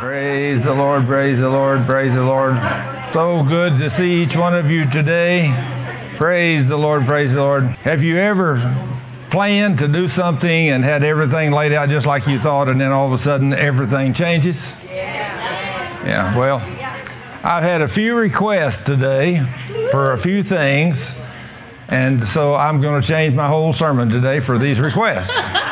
Praise the Lord, praise the Lord, praise the Lord. So good to see each one of you today. Praise the Lord, praise the Lord. Have you ever planned to do something and had everything laid out just like you thought, and then all of a sudden everything changes? Yeah, well, I've had a few requests today for a few things, and so I'm going to change my whole sermon today for these requests.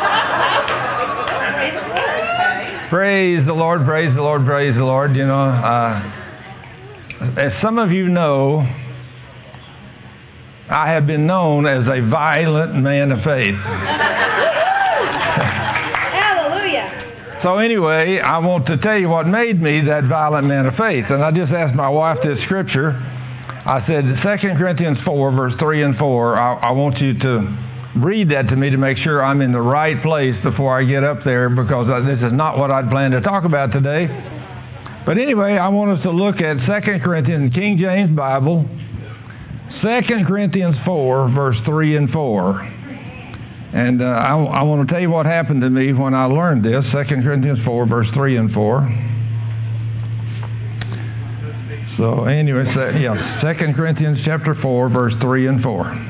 Praise the Lord, praise the Lord, praise the Lord. You know, as some of you know, I have been known as a violent man of faith. Hallelujah. So anyway, I want to tell you what made me that violent man of faith. And I just asked my wife this scripture. I said, 2 Corinthians 4, verse 3 and 4, I want you to read that to me to make sure I'm in the right place before I get up there, because this is not what I'd planned to talk about today. But anyway, I want us to look at 2 Corinthians, King James Bible, 2 Corinthians 4, verse 3 and 4. And I want to tell you what happened to me when I learned this, 2 Corinthians 4, verse 3 and 4. So anyway, 2 Corinthians chapter 4, verse 3 and 4.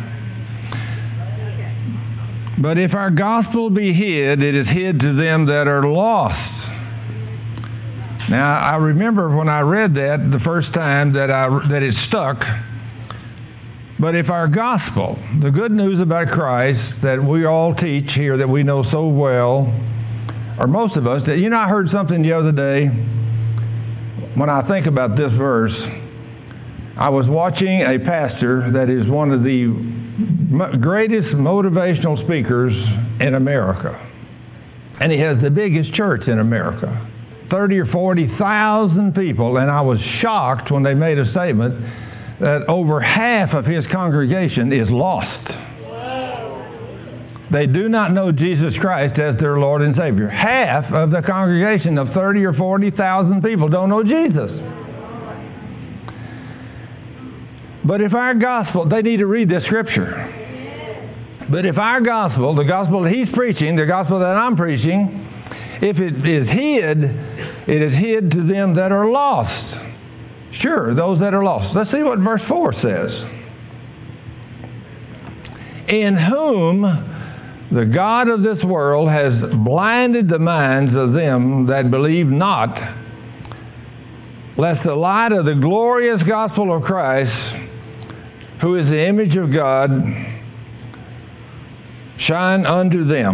But if our gospel be hid, it is hid to them that are lost. Now, I remember when I read that the first time that it stuck. But if our gospel, the good news about Christ that we all teach here, that we know so well, or most of us, that, I heard something the other day when I think about this verse. I was watching a pastor that is one of the greatest motivational speakers in America. And he has the biggest church in America. 30 or 40,000 people. And I was shocked when they made a statement that over half of his congregation is lost. They do not know Jesus Christ as their Lord and Savior. Half of the congregation of 30 or 40,000 people don't know Jesus. But if our gospel, they need to read this scripture. But if our gospel, the gospel that he's preaching, the gospel that I'm preaching, if it is hid, it is hid to them that are lost. Sure, those that are lost. Let's see what verse 4 says. In whom the God of this world has blinded the minds of them that believe not, lest the light of the glorious gospel of Christ, who is the image of God, shine unto them.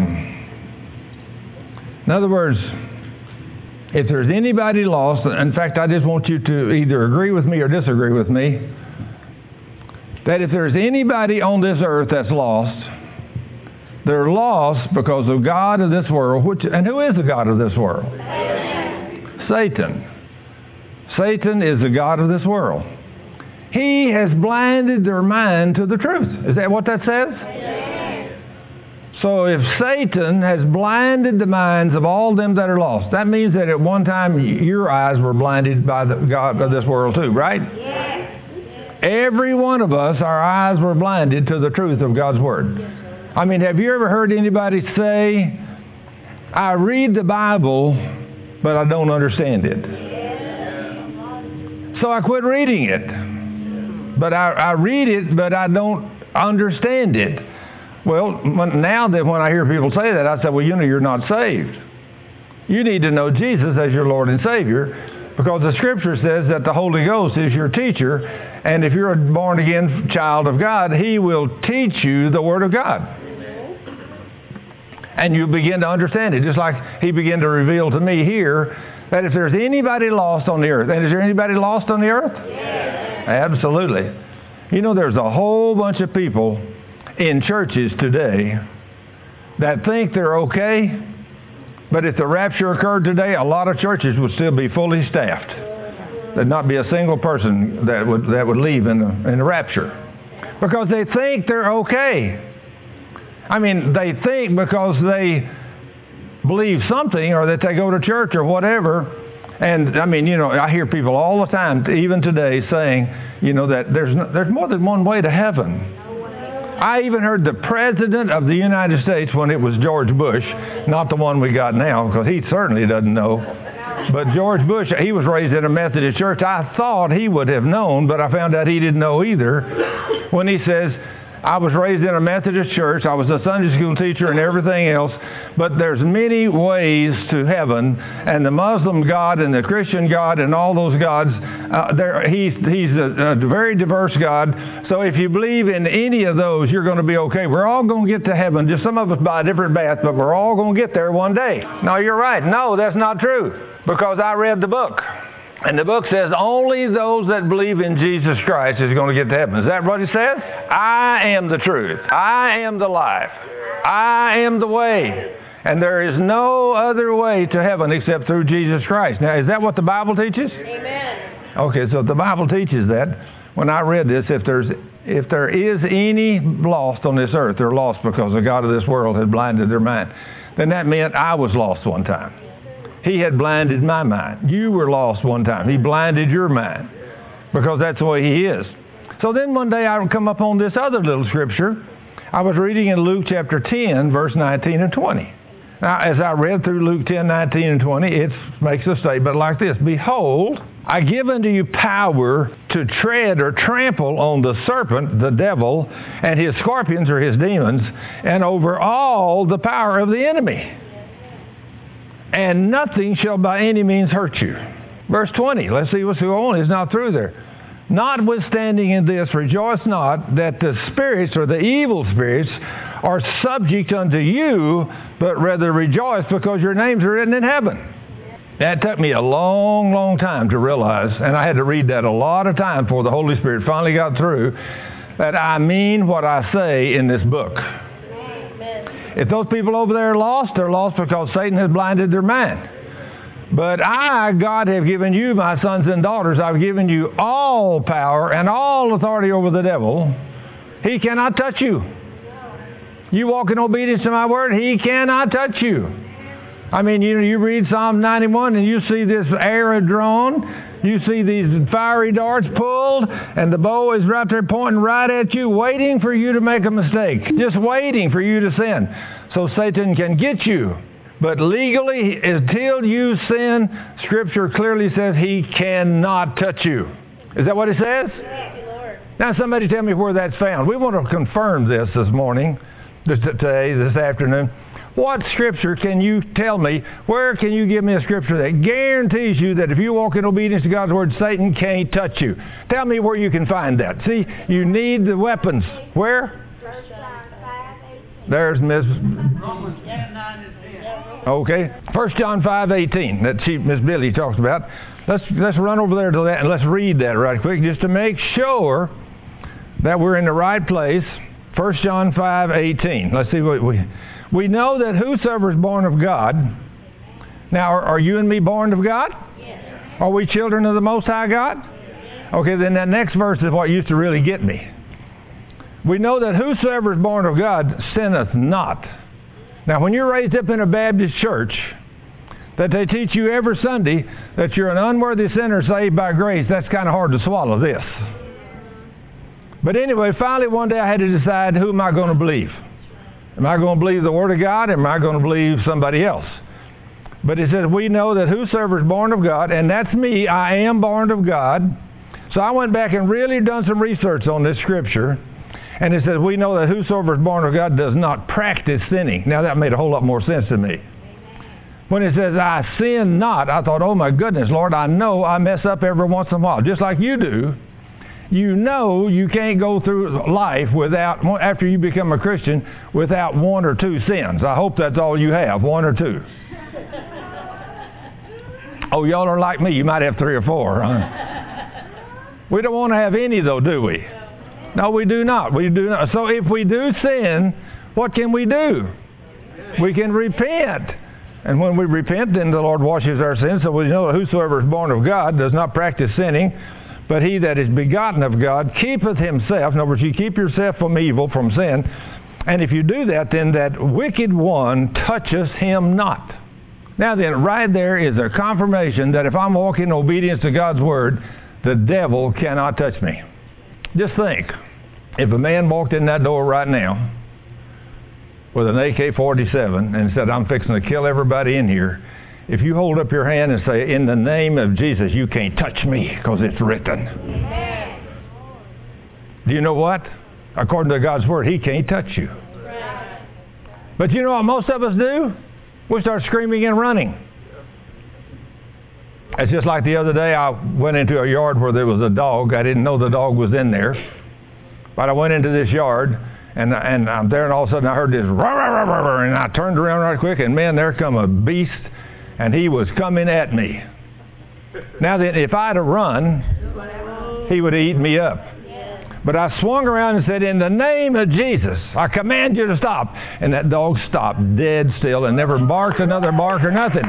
In other words, if there's anybody lost, in fact, I just want you to either agree with me or disagree with me, that if there's anybody on this earth that's lost, they're lost because the God of this world, and who is the God of this world? Satan. Satan is the God of this world. He has blinded their mind to the truth. Is that what that says? So if Satan has blinded the minds of all them that are lost, that means that at one time your eyes were blinded by the God of this world too, right? Every one of us, our eyes were blinded to the truth of God's Word. I mean, have you ever heard anybody say, I read the Bible, but I don't understand it. So I quit reading it. But I read it, but I don't understand it. Well, now that when I hear people say that, I say, well, you're not saved. You need to know Jesus as your Lord and Savior, because the Scripture says that the Holy Ghost is your teacher, and if you're a born-again child of God, He will teach you the Word of God. And you begin to understand it, just like He began to reveal to me here that if there's anybody lost on the earth, and is there anybody lost on the earth? Absolutely. There's a whole bunch of people in churches today that think they're okay, but if the rapture occurred today, a lot of churches would still be fully staffed. There'd not be a single person that would leave in the rapture, because they think they're okay. I mean, they think because they believe something, or that they go to church or whatever. And I mean, I hear people all the time, even today, saying, that there's more than one way to heaven. I even heard the President of the United States, when it was George Bush, not the one we got now, because he certainly doesn't know. But George Bush, he was raised in a Methodist church. I thought he would have known, but I found out he didn't know either when he says, I was raised in a Methodist church. I was a Sunday school teacher and everything else. But there's many ways to heaven. And the Muslim God and the Christian God and all those gods, he's a very diverse God. So if you believe in any of those, you're going to be okay. We're all going to get to heaven. Just some of us by a different path, but we're all going to get there one day. No, you're right. No, that's not true. Because I read the book. And the book says only those that believe in Jesus Christ is going to get to heaven. Is that what it says? I am the truth. I am the life. I am the way. And there is no other way to heaven except through Jesus Christ. Now, is that what the Bible teaches? Amen. Okay, so if the Bible teaches that, when I read this, if there is any lost on this earth, they're lost because the God of this world had blinded their mind. Then that meant I was lost one time. He had blinded my mind. You were lost one time. He blinded your mind because that's the way he is. So then one day I would come up on this other little scripture. I was reading in Luke chapter 10, verse 19 and 20. Now, as I read through Luke 10, 19 and 20, it makes a statement like this. Behold, I give unto you power to tread or trample on the serpent, the devil, and his scorpions or his demons, and over all the power of the enemy. And nothing shall by any means hurt you. Verse 20, let's see what's going on. It's not through there. Notwithstanding in this, rejoice not that the spirits or the evil spirits are subject unto you, but rather rejoice because your names are written in heaven. That took me a long, long time to realize, and I had to read that a lot of time before the Holy Spirit finally got through, that I mean what I say in this book. If those people over there are lost, they're lost because Satan has blinded their mind. But I, God, have given you, my sons and daughters, I've given you all power and all authority over the devil. He cannot touch you. You walk in obedience to my word, he cannot touch you. I mean, you read Psalm 91 and you see this arrow drawn. You see these fiery darts pulled, and the bow is right there pointing right at you, waiting for you to make a mistake, just waiting for you to sin. So Satan can get you. But legally, until you sin, Scripture clearly says he cannot touch you. Is that what it says? Thank you, Lord. Now somebody tell me where that's found. We want to confirm this morning, today, this afternoon. What scripture can you tell me? Where can you give me a scripture that guarantees you that if you walk in obedience to God's word, Satan can't touch you? Tell me where you can find that. See, you need the weapons. Where? There's Miss. Okay, 1 John 5:18 that Miss Billy talks about. Let's run over there to that and let's read that right quick just to make sure that we're in the right place. 1 John 5:18. Let's see what we know that whosoever is born of God. Now, are you and me born of God? Yes. Are we children of the Most High God? Okay, then that next verse is what used to really get me. We know that whosoever is born of God sinneth not. Now, when you're raised up in a Baptist church, that they teach you every Sunday that you're an unworthy sinner saved by grace, that's kind of hard to swallow this. But anyway, finally one day I had to decide, who am I going to believe? Am I going to believe the Word of God, or am I going to believe somebody else? But it says, we know that whosoever is born of God, and that's me, I am born of God. So I went back and really done some research on this scripture. And it says, we know that whosoever is born of God does not practice sinning. Now that made a whole lot more sense to me. When it says, I sin not, I thought, oh my goodness, Lord, I know I mess up every once in a while, just like you do. You know you can't go through life without, after you become a Christian, without one or two sins. I hope that's all you have, one or two. Oh, y'all are like me. You might have 3 or 4. Huh? We don't want to have any, though, do we? No, we do not. We do not. So if we do sin, what can we do? We can repent. And when we repent, then the Lord washes our sins. So we know that whosoever is born of God does not practice sinning, but he that is begotten of God keepeth himself. In other words, you keep yourself from evil, from sin. And if you do that, then that wicked one touches him not. Now then, right there is a confirmation that if I'm walking in obedience to God's word, the devil cannot touch me. Just think, if a man walked in that door right now with an AK-47 and said, I'm fixing to kill everybody in here, if you hold up your hand and say, in the name of Jesus, you can't touch me because it's written. Do you know what? According to God's word, he can't touch you. But you know what most of us do? We start screaming and running. It's just like the other day I went into a yard where there was a dog. I didn't know the dog was in there. But I went into this yard, and I'm there, and all of a sudden I heard this, rah, rah, rah, rah, rah, and I turned around right quick, and man, there come a beast, and he was coming at me. Now then, if I'd have run, he would have eaten me up. But I swung around and said, in the name of Jesus, I command you to stop. And that dog stopped dead still and never barked another bark or nothing.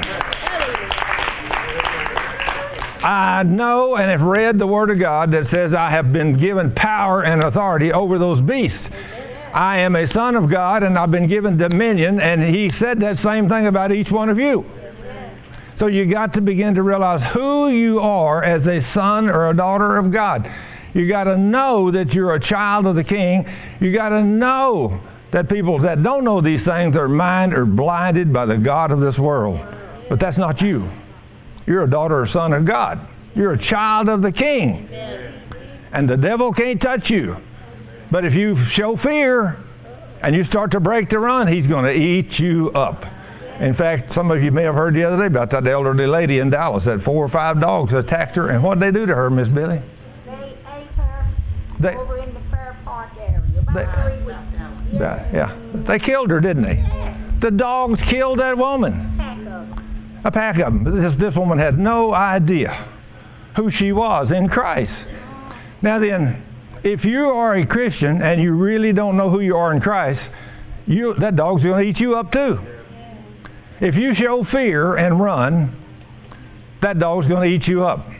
I know and have read the Word of God that says I have been given power and authority over those beasts. I am a son of God, and I've been given dominion, and he said that same thing about each one of you. So you got to begin to realize who you are as a son or a daughter of God. You got to know that you're a child of the King. You got to know that people that don't know these things, their mind are blinded by the God of this world. But that's not you. You're a daughter or son of God. You're a child of the King. And the devil can't touch you. But if you show fear and you start to break the run, he's going to eat you up. In fact, some of you may have heard the other day about that elderly lady in Dallas that 4 or 5 dogs attacked her. And what did they do to her, Miss Billy? They ate her over in the Fair Park area about 3 weeks ago. Yeah. They killed her, didn't they? The dogs killed that woman. A pack of them. This woman had no idea who she was in Christ. Now then, if you are a Christian and you really don't know who you are in Christ, that dog's going to eat you up too. If you show fear and run, that dog's going to eat you up.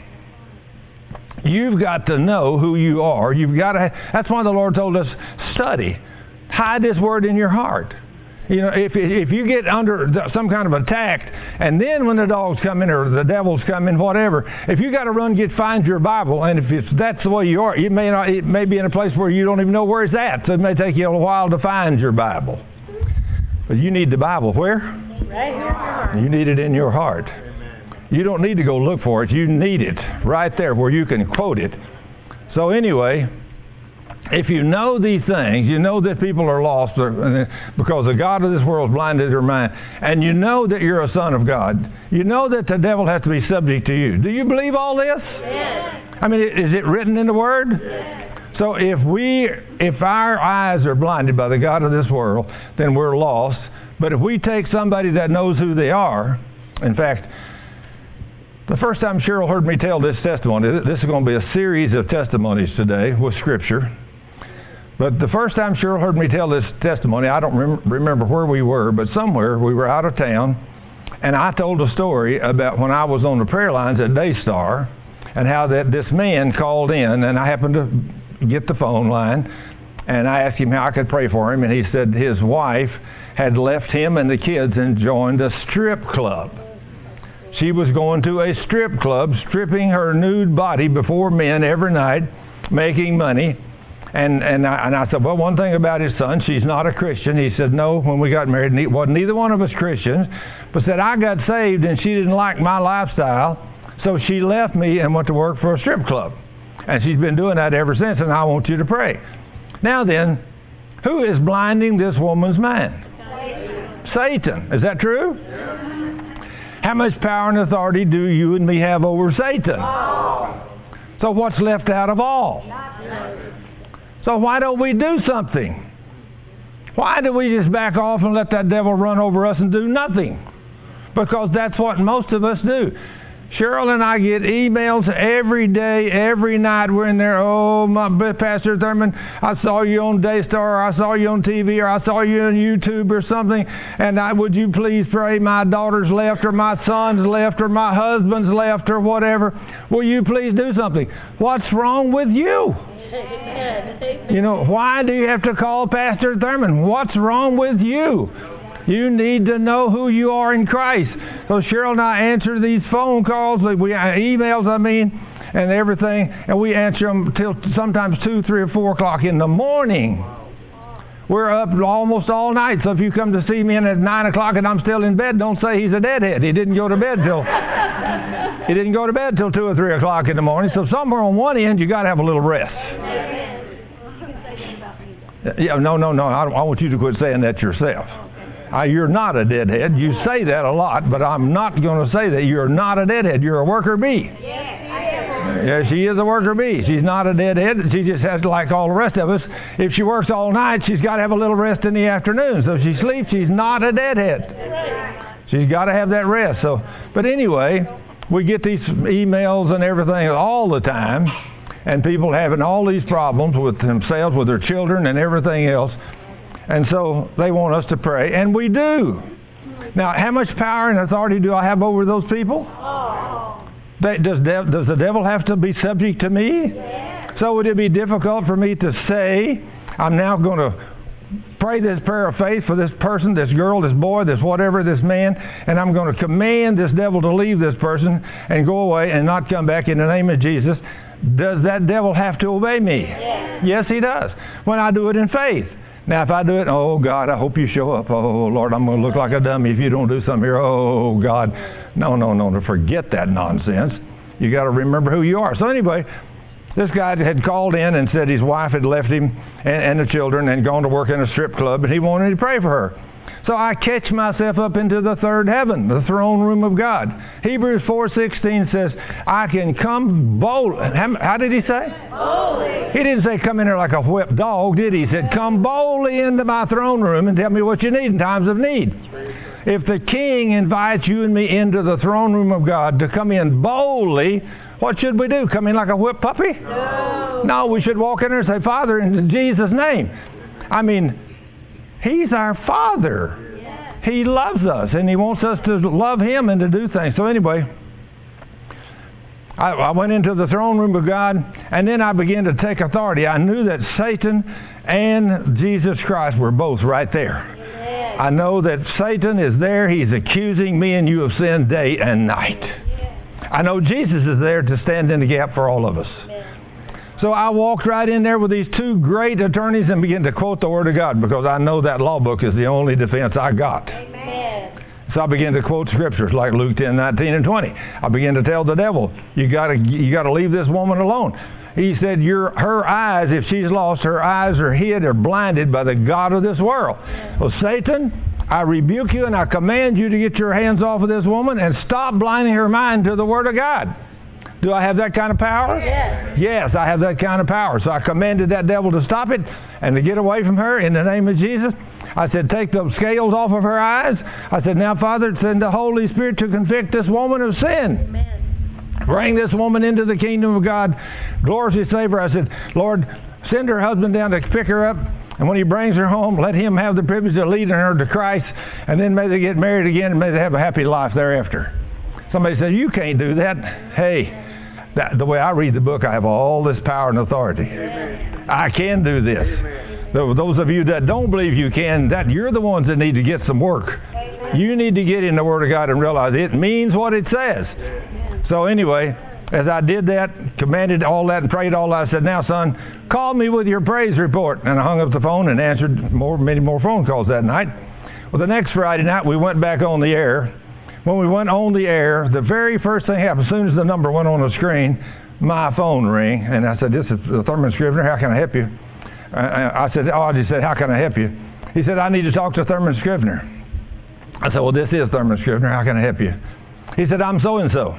You've got to know who you are. That's why the Lord told us, study. Hide this word in your heart. You know, if you get under some kind of attack, and then when the dogs come in or the devils come in, whatever, if you got to run, find your Bible, and if that's the way you are, it may be in a place where you don't even know where it's at, so it may take you a while to find your Bible. But you need the Bible where? Right here in your heart. You need it in your heart. You don't need to go look for it. You need it right there where you can quote it. So anyway, if you know these things, you know that people are lost because the God of this world blinded their mind, and you know that you're a son of God. You know that the devil has to be subject to you. Do you believe all this? Yes. I mean, is it written in the Word? Yes. So if our eyes are blinded by the God of this world, then we're lost. But if we take somebody that knows who they are, in fact, the first time Cheryl heard me tell this testimony, this is going to be a series of testimonies today with Scripture. But the first time Cheryl heard me tell this testimony, I don't remember where we were, but somewhere we were out of town, and I told a story about when I was on the prayer lines at Daystar, and how that this man called in, and I happened to get the phone line, and I asked him how I could pray for him, and he said his wife had left him and the kids and joined a strip club. She was going to a strip club, stripping her nude body before men every night, making money. And I said, well, one thing about his son, she's not a Christian. He said, no, when we got married, wasn't neither one of us Christians. But said, I got saved and she didn't like my lifestyle, so she left me and went to work for a strip club. And she's been doing that ever since, and I want you to pray. Now then, who is blinding this woman's mind? Satan. Is that true? How much power and authority do you and me have over Satan? So what's left out of all? So why don't we do something? Why do we just back off and let that devil run over us and do nothing? Because that's what most of us do. Cheryl and I get emails every day, every night. We're in there, oh, my Pastor Thurman, I saw you on Daystar, or I saw you on TV, or I saw you on YouTube or something, and would you please pray my daughter's left, or my son's left, or my husband's left, or whatever. Will you please do something? What's wrong with you? You know, why do you have to call Pastor Thurman? What's wrong with you? You need to know who you are in Christ. So Cheryl and I answer these phone calls, emails, and everything, and we answer them till sometimes 2, 3, or 4 o'clock in the morning. We're up almost all night. So if you come to see me in at 9 o'clock and I'm still in bed, don't say he's a deadhead. He didn't go to bed till 2 or 3 o'clock in the morning. So somewhere on one end, you got to have a little rest. Yeah, no. I want you to quit saying that yourself. You're not a deadhead. You say that a lot, but I'm not going to say that. You're not a deadhead. You're a worker bee. Yeah, she is a worker bee. She's not a deadhead. She just has, like all the rest of us, if she works all night, she's got to have a little rest in the afternoon. So if she sleeps, she's not a deadhead. She's got to have that rest. So, but anyway, we get these emails and everything all the time, and people having all these problems with themselves, with their children, and everything else. And so they want us to pray, and we do. Now, how much power and authority do I have over those people? Does the devil have to be subject to me? So would it be difficult for me to say, I'm now going to pray this prayer of faith for this person, this girl, this boy, this whatever, this man, and I'm going to command this devil to leave this person and go away and not come back in the name of Jesus? Does that devil have to obey me? Yes, he does. When I do it in faith. Now, if I do it, oh, God, I hope you show up. Oh, Lord, I'm going to look like a dummy if you don't do something here. Oh, God. No. Forget that nonsense. You got to remember who you are. So anyway, this guy had called in and said his wife had left him and the children and gone to work in a strip club, and he wanted to pray for her. So I catch myself up into the third heaven, the throne room of God. Hebrews 4:16 says, I can come boldly. How did he say? Boldly. He didn't say come in there like a whipped dog, did he? He said, come boldly into my throne room and tell me what you need in times of need. If the King invites you and me into the throne room of God to come in boldly, what should we do? Come in like a whipped puppy? No, we should walk in there and say, Father, in Jesus' name. I mean, He's our Father. He loves us, and He wants us to love Him and to do things. So anyway, I went into the throne room of God, and then I began to take authority. I knew that Satan and Jesus Christ were both right there. I know that Satan is there. He's accusing me and you of sin day and night. I know Jesus is there to stand in the gap for all of us. So I walked right in there with these two great attorneys and began to quote the Word of God, because I know that law book is the only defense I got. Amen. So I began to quote scriptures like Luke 10:19 and 20. I began to tell the devil, you got to leave this woman alone. He said, her eyes, if she's lost, her eyes are hid or blinded by the God of this world. Well, Satan, I rebuke you and I command you to get your hands off of this woman and stop blinding her mind to the Word of God. Do I have that kind of power? Yes, I have that kind of power. So I commanded that devil to stop it and to get away from her in the name of Jesus. I said, take those scales off of her eyes. I said, now, Father, send the Holy Spirit to convict this woman of sin. Amen. Bring this woman into the kingdom of God. Gloriously save her. I said, Lord, send her husband down to pick her up. And when he brings her home, let him have the privilege of leading her to Christ. And then may they get married again and may they have a happy life thereafter. Somebody said, you can't do that. Hey. The way I read the book, I have all this power and authority. Amen. I can do this. Those of you that don't believe you can, you're the ones that need to get some work. Amen. You need to get in the Word of God and realize it means what it says. Amen. So anyway, as I did that, commanded all that and prayed all that, I said, now, son, call me with your praise report. And I hung up the phone and answered many more phone calls that night. Well, the next Friday night, we went back on the air. When we went on the air, the very first thing happened, as soon as the number went on the screen, my phone rang, and I said, this is Thurman Scrivener, how can I help you? I just said, how can I help you? He said, I need to talk to Thurman Scrivener. I said, well, this is Thurman Scrivener, how can I help you? He said, I'm so-and-so.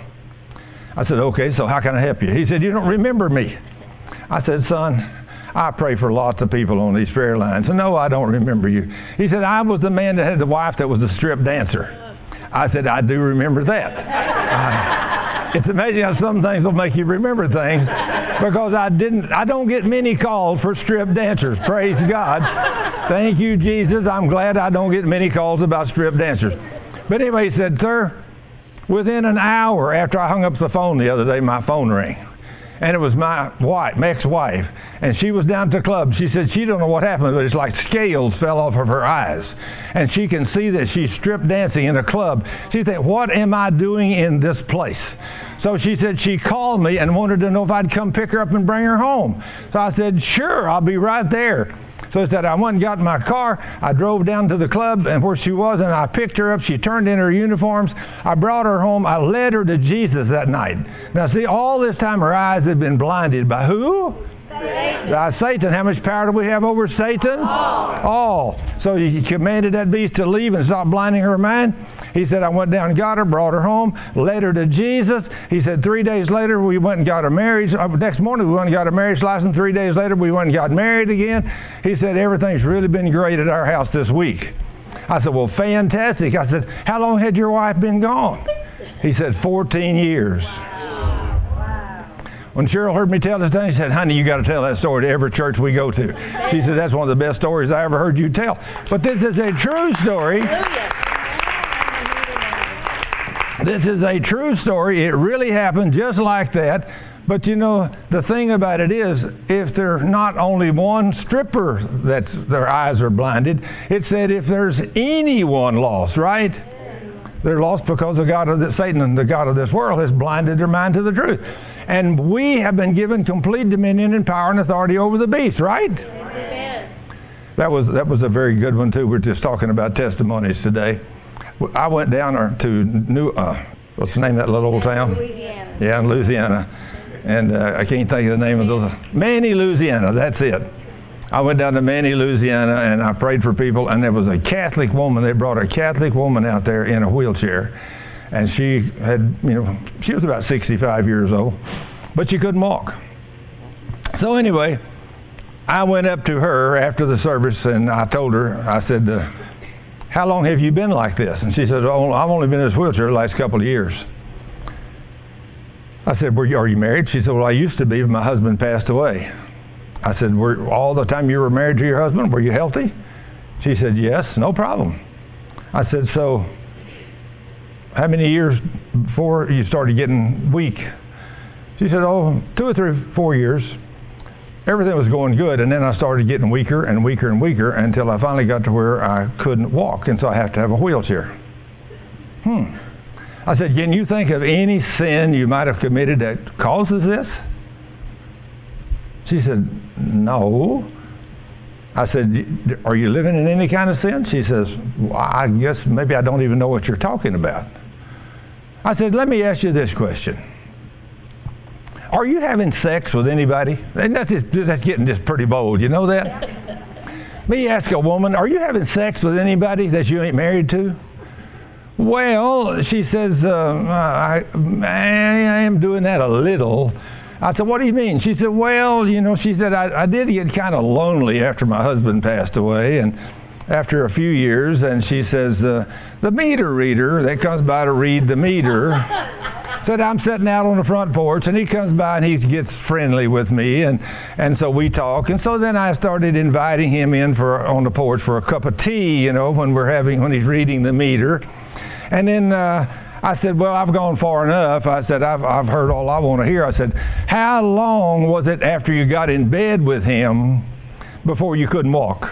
I said, okay, so how can I help you? He said, you don't remember me. I said, son, I pray for lots of people on these prayer lines. No, I don't remember you. He said, I was the man that had the wife that was a strip dancer. I said, I do remember that. It's amazing how some things will make you remember things, because I don't get many calls for strip dancers. Praise God. Thank you, Jesus. I'm glad I don't get many calls about strip dancers. But anyway, he said, sir, within an hour after I hung up the phone the other day, my phone rang. And it was my ex-wife. And she was down to the club. She said she don't know what happened, but it's like scales fell off of her eyes. And she can see that she's strip dancing in a club. She said, what am I doing in this place? So she said she called me and wanted to know if I'd come pick her up and bring her home. So I said, sure, I'll be right there. So he said, I went and got in my car. I drove down to the club and where she was, and I picked her up. She turned in her uniforms. I brought her home. I led her to Jesus that night. Now, see, all this time her eyes had been blinded by who? Satan. How much power do we have over Satan? All. So he commanded that beast to leave and stop blinding her mind. He said, I went down and got her, brought her home, led her to Jesus. He said 3 days later we went and got her marriage. Next morning we went and got her marriage license. 3 days later we went and got married again. He said, everything's really been great at our house this week. I said, well, fantastic. I said, how long had your wife been gone? He said, 14 years. When Cheryl heard me tell this thing, she said, honey, you got to tell that story to every church we go to. She said, that's one of the best stories I ever heard you tell. But this is a true story. This is a true story. It really happened just like that. But you know, the thing about it is, if there's not only one stripper that their eyes are blinded, it said if there's anyone lost, right? They're lost because Satan and the God of this world has blinded their mind to the truth. And we have been given complete dominion and power and authority over the beast, right? Amen. That was a very good one too. We're just talking about testimonies today. I went down to what's the name of that little old town? Louisiana. Yeah, in Louisiana. And I can't think of the name of those. Manny, Louisiana, that's it. I went down to Manny, Louisiana, and I prayed for people, and there was a Catholic woman. They brought a Catholic woman out there in a wheelchair. And she had, she was about 65 years old, but she couldn't walk. So anyway, I went up to her after the service, and I told her, I said, how long have you been like this? And she said, oh, I've only been in this wheelchair the last couple of years. I said, are you married? She said, well, I used to be, but my husband passed away. I said, all the time you were married to your husband, were you healthy? She said, yes, no problem. I said, so how many years before you started getting weak? She said, 2 or 3, 4 years. Everything was going good, and then I started getting weaker and weaker and weaker until I finally got to where I couldn't walk, and so I have to have a wheelchair. I said, can you think of any sin you might have committed that causes this? She said, no. I said, are you living in any kind of sin? She says, well, I guess maybe I don't even know what you're talking about. I said, let me ask you this question. Are you having sex with anybody? And that's getting just pretty bold, you know that? Me ask a woman, are you having sex with anybody that you ain't married to? Well, she says, I am doing that a little. I said, what do you mean? She said, well, she said, I did get kind of lonely after my husband passed away, and after a few years, and she says, the meter reader that comes by to read the meter said, I'm sitting out on the front porch, and he comes by and he gets friendly with me, and so we talk, and so then I started inviting him in on the porch for a cup of tea, when he's reading the meter, and then I said, well, I've gone far enough. I said, I've heard all I want to hear. I said, how long was it after you got in bed with him before you couldn't walk?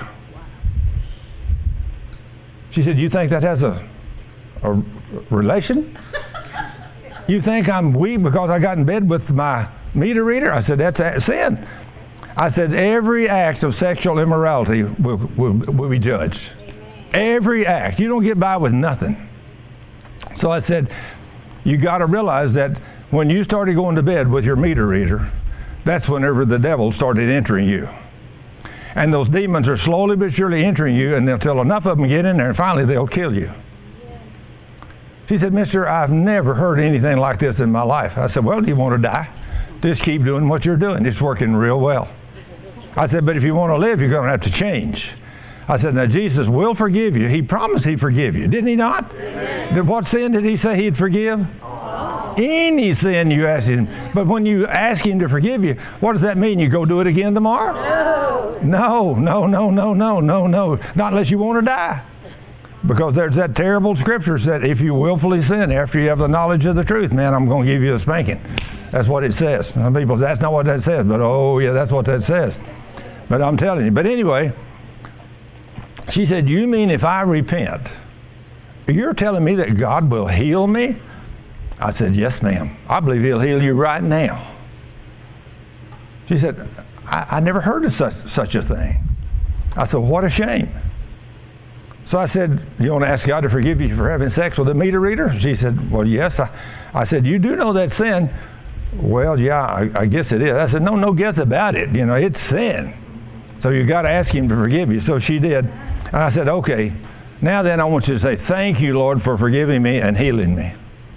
She said, you think that has a relation? You think I'm weak because I got in bed with my meter reader? I said, that's sin. I said, every act of sexual immorality will be judged. Every act. You don't get by with nothing. So I said, you got to realize that when you started going to bed with your meter reader, that's whenever the devil started entering you. And those demons are slowly but surely entering you, and until enough of them get in there, and finally they'll kill you. She said, mister, I've never heard anything like this in my life. I said, well, do you want to die? Just keep doing what you're doing. It's working real well. I said, but if you want to live, you're going to have to change. I said, now Jesus will forgive you. He promised he'd forgive you. Didn't he not? Amen. What sin did he say he'd forgive? Any sin you ask him. But when you ask him to forgive you, what does that mean? You go do it again tomorrow? No. Not unless you want to die. Because there's that terrible scripture that if you willfully sin after you have the knowledge of the truth, man, I'm going to give you a spanking. That's what it says. Some people say, that's not what that says. But oh, yeah, that's what that says. But I'm telling you. But anyway, she said, you mean if I repent, you're telling me that God will heal me? I said, yes, ma'am. I believe he'll heal you right now. She said, I never heard of such a thing. I said, what a shame. So I said, you want to ask God to forgive you for having sex with a meter reader? She said, well, yes. I said, you do know that's sin? Well, yeah, I guess it is. I said, no guess about it. You know, it's sin. So you got to ask him to forgive you. So she did. And I said, okay, now then I want you to say, thank you, Lord, for forgiving me and healing me.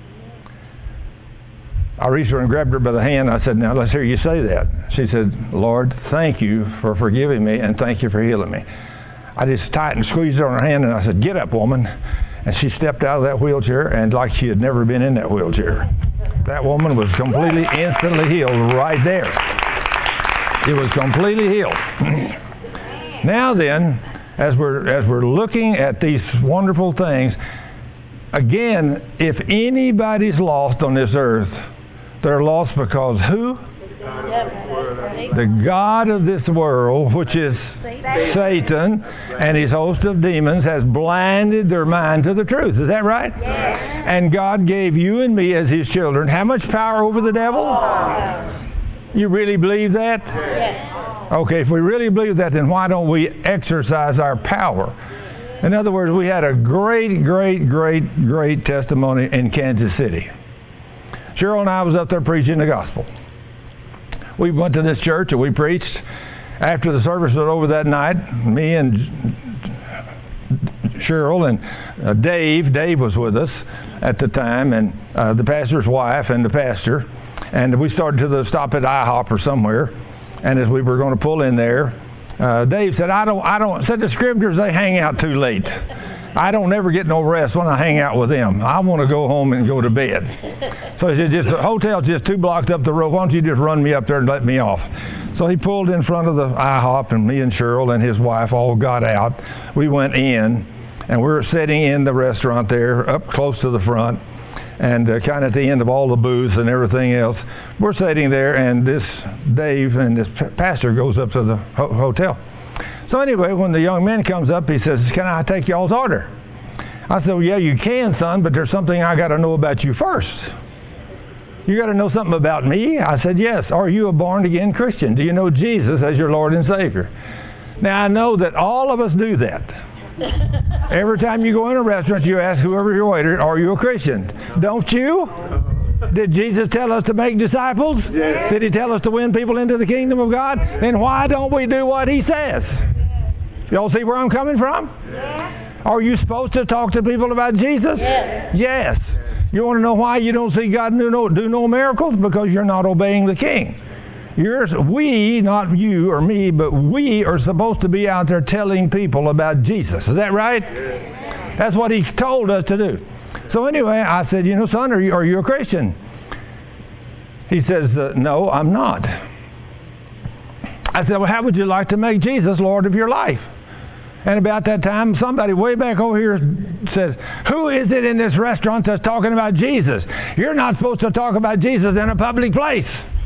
I reached her and grabbed her by the hand. I said, now let's hear you say that. She said, Lord, thank you for forgiving me and thank you for healing me. I just tightened and squeezed her on her hand and I said, get up, woman. And she stepped out of that wheelchair and like she had never been in that wheelchair. That woman was completely, instantly healed right there. It was completely healed. Now then, as we're looking at these wonderful things, again, if anybody's lost on this earth, they're lost because who? The God of this world, which is Satan and his host of demons, has blinded their mind to the truth. Is that right? Yes. And God gave you and me as his children how much power over the devil? You really believe that? Yes. Okay, if we really believe that, then why don't we exercise our power? In other words, we had a great testimony in Kansas City. Cheryl and I was up there preaching the gospel. We went to this church and we preached. After the service was over that night, me and Cheryl and Dave was with us at the time, and the pastor's wife and the pastor. And we started to stop at IHOP or somewhere. And as we were going to pull in there, Dave said, I don't, said the scriptures, they hang out too late. I don't never get no rest when I hang out with them. I want to go home and go to bed. So he said, the hotel's just 2 blocks up the road. Why don't you just run me up there and let me off? So he pulled in front of the IHOP, and me and Cheryl and his wife all got out. We went in, and we were sitting in the restaurant there, up close to the front, and kind of at the end of all the booths and everything else. We're sitting there, and this Dave and this pastor goes up to the hotel. So anyway, when the young man comes up, he says, can I take y'all's order? I said, well, yeah, you can, son, but there's something I got to know about you first. You got to know something about me? I said, yes. Are you a born-again Christian? Do you know Jesus as your Lord and Savior? Now, I know that all of us do that. Every time you go in a restaurant, you ask whoever your waiter, are you a Christian? Don't you? Did Jesus tell us to make disciples? Yes. Did he tell us to win people into the kingdom of God? Then why don't we do what he says? Y'all see where I'm coming from? Yes. Are you supposed to talk to people about Jesus? Yes. Yes. You want to know why you don't see God do no miracles? Because you're not obeying the King. We, not you or me, but we are supposed to be out there telling people about Jesus. Is that right? Yes. That's what he's told us to do. So anyway, I said, son, are you a Christian? He says, no, I'm not. I said, well, how would you like to make Jesus Lord of your life? And about that time, somebody way back over here says, who is it in this restaurant that's talking about Jesus? You're not supposed to talk about Jesus in a public place.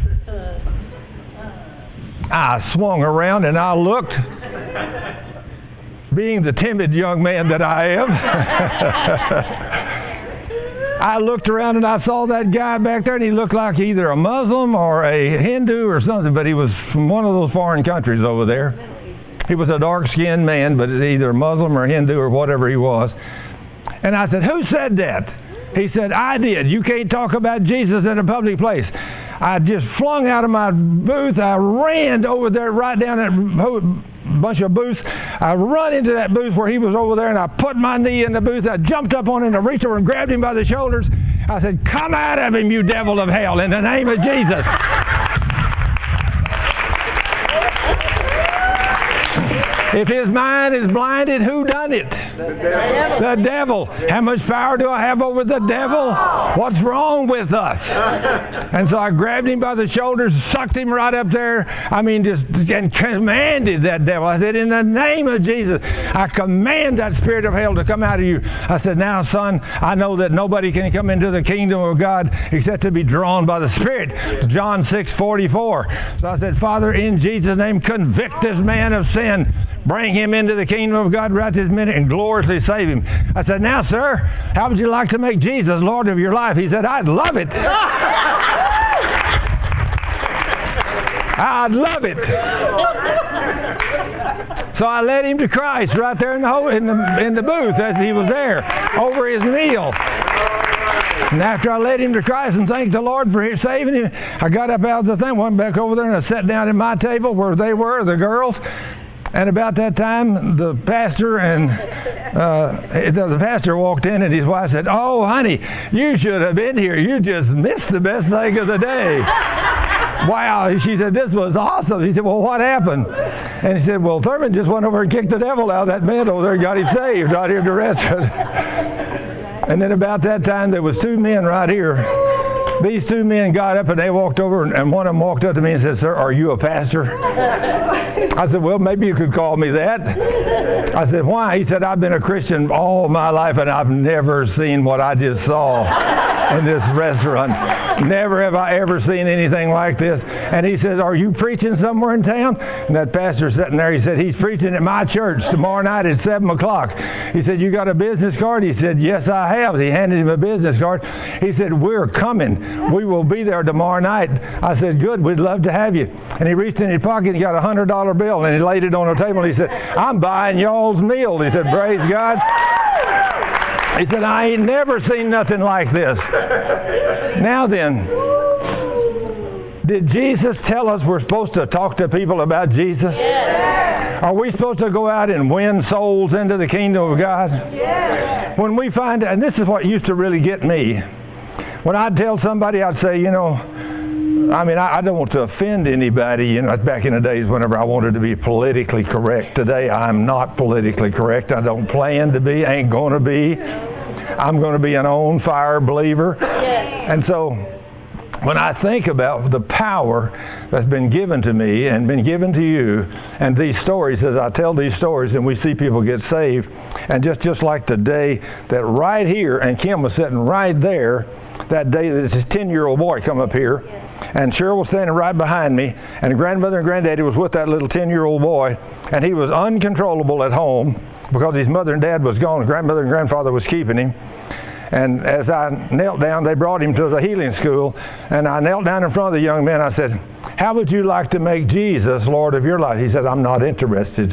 I swung around and I looked, being the timid young man that I am. I looked around and I saw that guy back there, and he looked like either a Muslim or a Hindu or something, but he was from one of those foreign countries over there. He was a dark-skinned man, but either Muslim or Hindu or whatever he was. And I said, who said that? He said, I did. You can't talk about Jesus in a public place. I just flung out of my booth. I ran over there right down that bunch of booths. I run into that booth where he was over there, and I put my knee in the booth. I jumped up on him and I reached over and grabbed him by the shoulders. I said, come out of him, you devil of hell, in the name of Jesus. If his mind is blinded, who done it? The devil. How much power do I have over the devil? What's wrong with us? And so I grabbed him by the shoulders, sucked him right up there. And commanded that devil. I said, in the name of Jesus, I command that spirit of hell to come out of you. I said, now, son, I know that nobody can come into the kingdom of God except to be drawn by the Spirit. John 6:44. So I said, Father, in Jesus' name, convict this man of sin. Bring him into the kingdom of God right this minute and gloriously save him. I said, now, sir, how would you like to make Jesus Lord of your life? He said, I'd love it. I'd love it. So I led him to Christ right there in the booth as he was there, over his meal. And after I led him to Christ and thanked the Lord for his saving him, I got up out of the thing, went back over there, and I sat down at my table where they were, the girls. And about that time, the pastor walked in, and his wife said, "Oh, honey, you should have been here. You just missed the best thing of the day." Wow. She said, "This was awesome." He said, "Well, what happened?" And he said, "Well, Thurman just went over and kicked the devil out of that man over there and got him saved right here at the restaurant." And then about that time, there was two men right here. These two men got up and they walked over, and one of them walked up to me and said, "Sir, are you a pastor?" I said, "Well, maybe you could call me that." I said, "Why?" He said, "I've been a Christian all my life, and I've never seen what I just saw in this restaurant. Never have I ever seen anything like this." And he says, "Are you preaching somewhere in town?" And that pastor sitting there, he said, "He's preaching at my church tomorrow night at 7 o'clock. He said, "You got a business card?" He said, "Yes, I have." He handed him a business card. He said, "We're coming. We will be there tomorrow night." I said, "Good, we'd love to have you." And he reached in his pocket and got a $100 bill, and he laid it on the table, and he said, "I'm buying y'all's meal." He said, "Praise God." He said, "I ain't never seen nothing like this." Now then, did Jesus tell us we're supposed to talk to people about Jesus? Yes. Are we supposed to go out and win souls into the kingdom of God? Yes. When we find, and this is what used to really get me, when I'd tell somebody, I'd say, I don't want to offend anybody. Back in the days whenever I wanted to be politically correct. Today, I'm not politically correct. I don't plan to be, ain't going to be. I'm going to be an on-fire believer. Yes. And so, when I think about the power that's been given to me and been given to you, and these stories, as I tell these stories and we see people get saved, and just like the day that right here, and Kim was sitting right there, that day that this 10-year-old boy come up here, and Cheryl was standing right behind me, and the grandmother and granddaddy was with that little 10-year-old boy, and he was uncontrollable at home because his mother and dad was gone. Grandmother and grandfather was keeping him. And as I knelt down, they brought him to the healing school, and I knelt down in front of the young man. I said, "How would you like to make Jesus Lord of your life?" He said, "I'm not interested."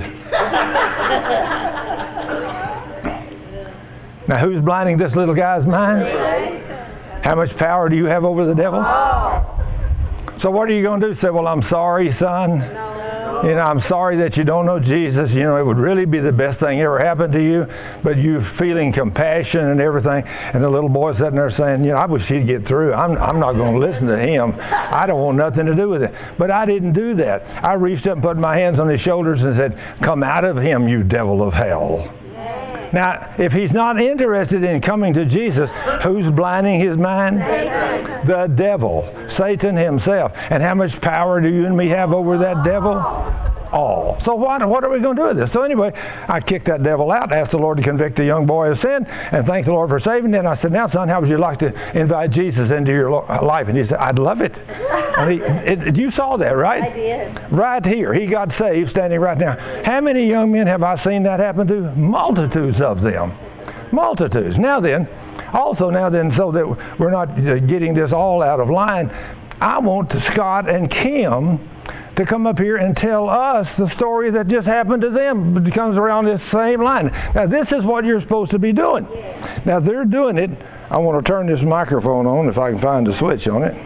Now, who's blinding this little guy's mind? How much power do you have over the devil? So what are you going to do? Say, "Well, I'm sorry, son. I'm sorry that you don't know Jesus. It would really be the best thing ever happened to you." But you feeling compassion and everything. And the little boy sitting there saying, "I wish he'd get through. I'm not going to listen to him. I don't want nothing to do with it." But I didn't do that. I reached up and put my hands on his shoulders and said, "Come out of him, you devil of hell." Now, if he's not interested in coming to Jesus, who's blinding his mind? The devil, Satan himself. And how much power do you and me have over that devil? All. So what are we going to do with this? So anyway, I kicked that devil out, asked the Lord to convict the young boy of sin, and thanked the Lord for saving him. And I said, "Now, son, how would you like to invite Jesus into your life?" And he said, "I'd love it." And you saw that, right? I did. Right here. He got saved standing right now. How many young men have I seen that happen to? Multitudes of them. Multitudes. Now then, so that we're not getting this all out of line, I want Scott and Kim to come up here and tell us the story that just happened to them. It comes around this same line. Now, this is what you're supposed to be doing. Now, they're doing it. I want to turn this microphone on if I can find the switch on it.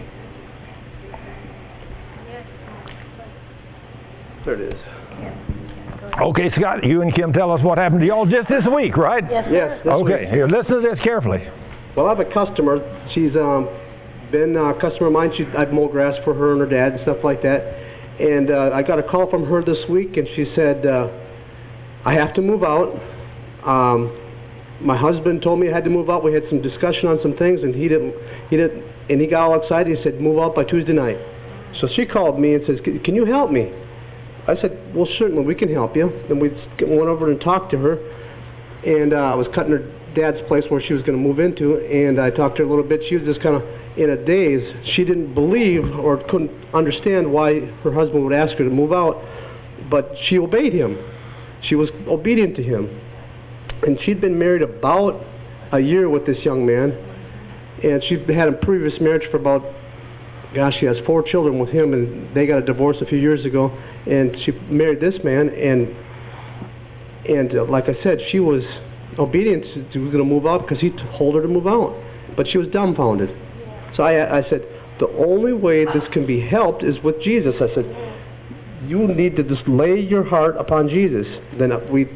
There it is. Okay, Scott, you and Kim, tell us what happened to y'all just this week, right? Yes, Yes. sir. Okay, here, listen to this carefully. Well, I have a customer. She's been a customer of mine. I've mowed grass for her and her dad and stuff like that. And I got a call from her this week, and she said, "I have to move out. My husband told me I had to move out. We had some discussion on some things, and he didn't. And he got all excited. He said, 'Move out by Tuesday night.' So she called me and says, 'Can you help me?' I said, 'Well, certainly we can help you.' And we went over and talked to her, and I was cutting her dad's place where she was going to move into, and I talked to her a little bit. She was just kind of in a daze. She didn't believe or couldn't understand why her husband would ask her to move out, but she obeyed him. She was obedient to him. And she'd been married about a year with this young man, and she'd had a previous marriage for about gosh, she has 4 children with him, and they got a divorce a few years ago, and she married this man, and like I said, she was obedient to was going to move out because he told her to move out, but she was dumbfounded. So I said, the only way this can be helped is with Jesus. I said, you need to just lay your heart upon Jesus. Then we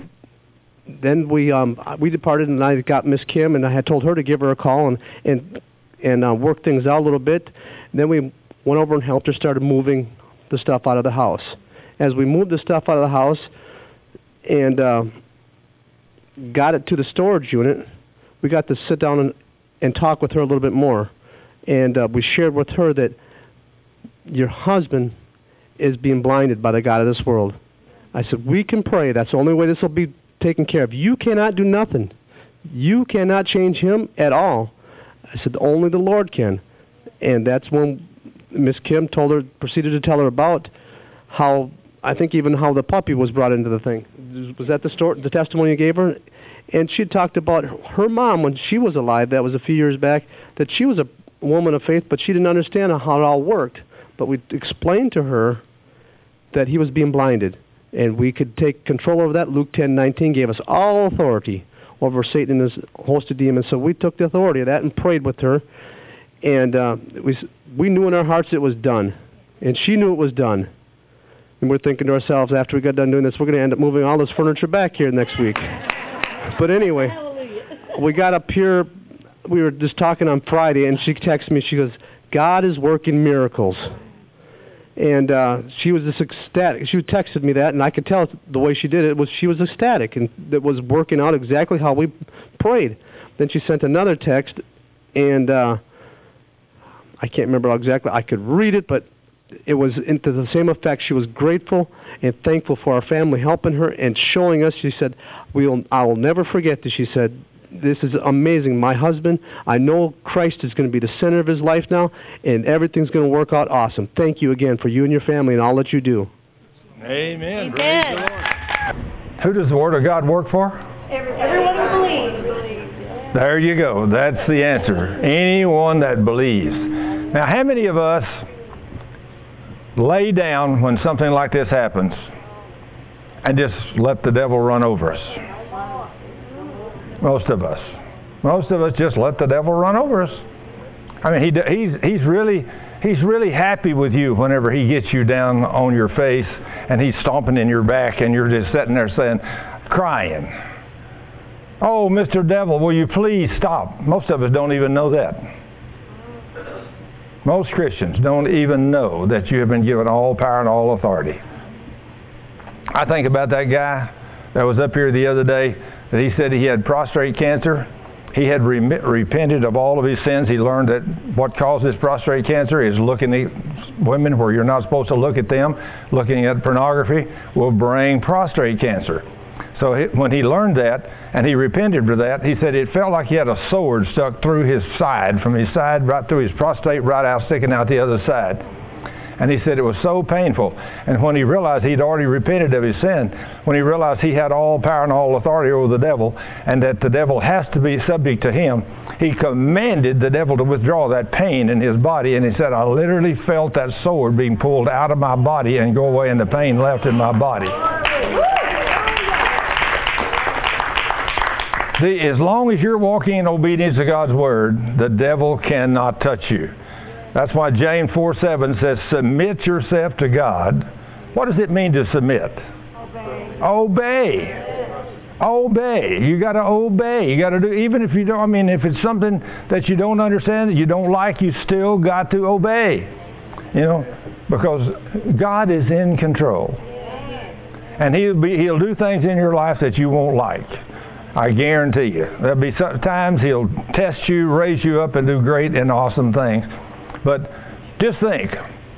departed, and I got Miss Kim, and I had told her to give her a call and work things out a little bit. Then we went over and helped her, started moving the stuff out of the house. As we moved the stuff out of the house and got it to the storage unit, we got to sit down and talk with her a little bit more. And we shared with her that your husband is being blinded by the God of this world. I said, we can pray. That's the only way this will be taken care of. You cannot do nothing. You cannot change him at all. I said, only the Lord can. And that's when Miss Kim proceeded to tell her about how, I think even how the puppy was brought into the thing. Was that the testimony you gave her? And she talked about her mom when she was alive, that was a few years back, that she was a woman of faith, but she didn't understand how it all worked. But we explained to her that he was being blinded, and we could take control over that. Luke 10:19 gave us all authority over Satan and his host of demons. So we took the authority of that and prayed with her, and we knew in our hearts it was done, and she knew it was done. And we're thinking to ourselves, after we got done doing this, we're going to end up moving all this furniture back here next week. But anyway, we got up here. We were just talking on Friday, and she texted me. She goes, God is working miracles. And she was just ecstatic. She texted me that, and I could tell the way she did it was she was ecstatic, and it was working out exactly how we prayed. Then she sent another text, and I can't remember exactly. I could read it, but it was into the same effect. She was grateful and thankful for our family helping her and showing us. She said, I will never forget this. She said, this is amazing. My husband, I know Christ is going to be the center of his life now, and everything's going to work out awesome. Thank you again for you and your family and all that you do. Amen. Praise the Lord. Who does the Word of God work for? Everyone who believes. There you go. That's the answer. Anyone that believes. Now, how many of us lay down when something like this happens and just let the devil run over us? Most of us. Most of us just let the devil run over us. I mean, he's really happy with you whenever he gets you down on your face and he's stomping in your back and you're just sitting there crying. Oh, Mr. Devil, will you please stop? Most of us don't even know that. Most Christians don't even know that you have been given all power and all authority. I think about that guy that was up here the other day that he said he had prostate cancer. He had repented of all of his sins. He learned that what causes prostate cancer is looking at women where you're not supposed to look at them. Looking at pornography will bring prostate cancer. So when he learned that and he repented for that, he said it felt like he had a sword stuck through his side, from his side right through his prostate, right out, sticking out the other side. And he said it was so painful. And when he realized he'd already repented of his sin, when he realized he had all power and all authority over the devil, and that the devil has to be subject to him, he commanded the devil to withdraw that pain in his body. And he said, I literally felt that sword being pulled out of my body and go away, and the pain left in my body. See, as long as you're walking in obedience to God's Word, the devil cannot touch you. That's why James 4:7 says, submit yourself to God. What does it mean to submit? Obey. Obey. You got to obey. You got to do, even if you don't, I mean, if it's something that you don't understand, that you don't like, you still got to obey. You know, because God is in control. And He'll do things in your life that you won't like. I guarantee you. There'll be times He'll test you, raise you up, and do great and awesome things. But just think,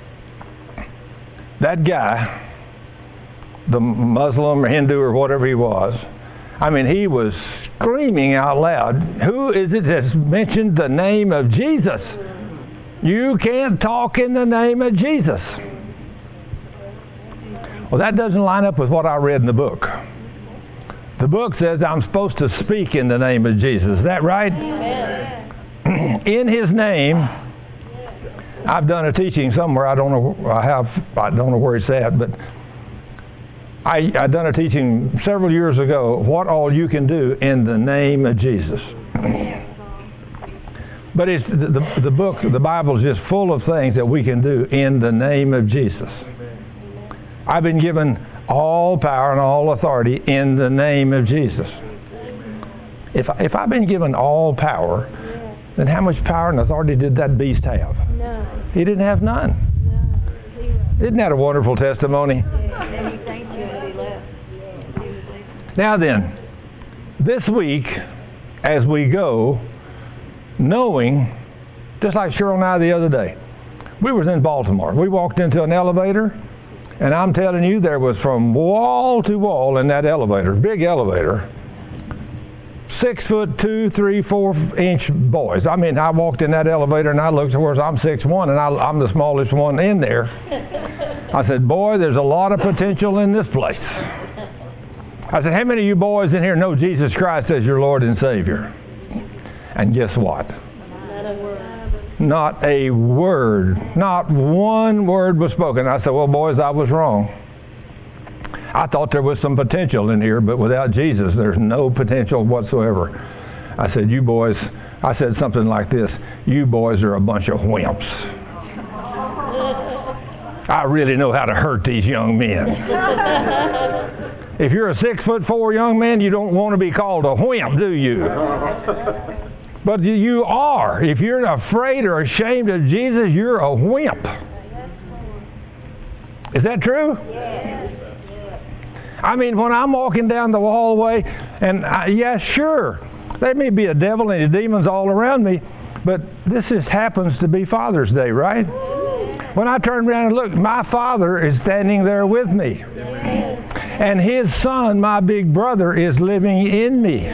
that guy, the Muslim or Hindu or whatever he was, I mean, he was screaming out loud, who is it that's mentioned the name of Jesus? You can't talk in the name of Jesus. Well, that doesn't line up with what I read in the book. The book says I'm supposed to speak in the name of Jesus. Is that right? Amen. In His name, I've done a teaching somewhere. I don't know where it's at, but I done a teaching several years ago. What all you can do in the name of Jesus. But it's the book, the Bible is just full of things that we can do in the name of Jesus. I've been given all power and all authority in the name of Jesus. If I've been given all power, then how much power and authority did that beast have? No. He didn't have none. No. Isn't that a wonderful testimony? Now then, this week, as we go, knowing, just like Cheryl and I the other day, we was in Baltimore. We walked into an elevator, and I'm telling you, there was from wall to wall in that elevator, big elevator, 6'2", 3, 4-inch boys. I mean, I walked in that elevator and I looked towards, I'm 6'1", and I'm the smallest one in there. I said, boy, there's a lot of potential in this place. I said, how many of you boys in here know Jesus Christ as your Lord and Savior? And guess what? Not a word, not one word was spoken. I said, well, boys, I was wrong. I thought there was some potential in here, but without Jesus, there's no potential whatsoever. I said, you boys, I said something like this, you boys are a bunch of wimps. I really know how to hurt these young men. If you're a 6'4" young man, you don't want to be called a wimp, do you? But you are. If you're afraid or ashamed of Jesus, you're a wimp. Is that true? Yes. I mean, when I'm walking down the hallway, and yeah, sure, there may be a devil and demons all around me, but this just happens to be Father's Day, right? When I turn around and look, my Father is standing there with me. And His Son, my big brother, is living in me.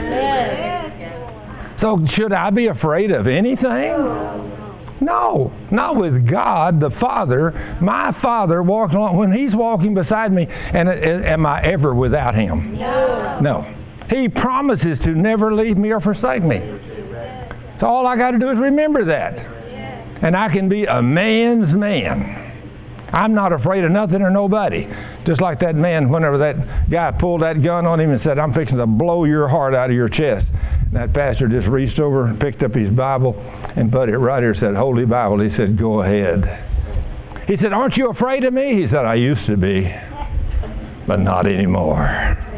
So should I be afraid of anything? No, not with God, the Father. My Father walks along. When He's walking beside me, and am I ever without Him? No. He promises to never leave me or forsake me. So all I got to do is remember that. And I can be a man's man. I'm not afraid of nothing or nobody. Just like that man, whenever that guy pulled that gun on him and said, I'm fixing to blow your heart out of your chest. And that pastor just reached over and picked up his Bible and put it right here and said, Holy Bible. He said, go ahead. He said, aren't you afraid of me? He said, I used to be, but not anymore.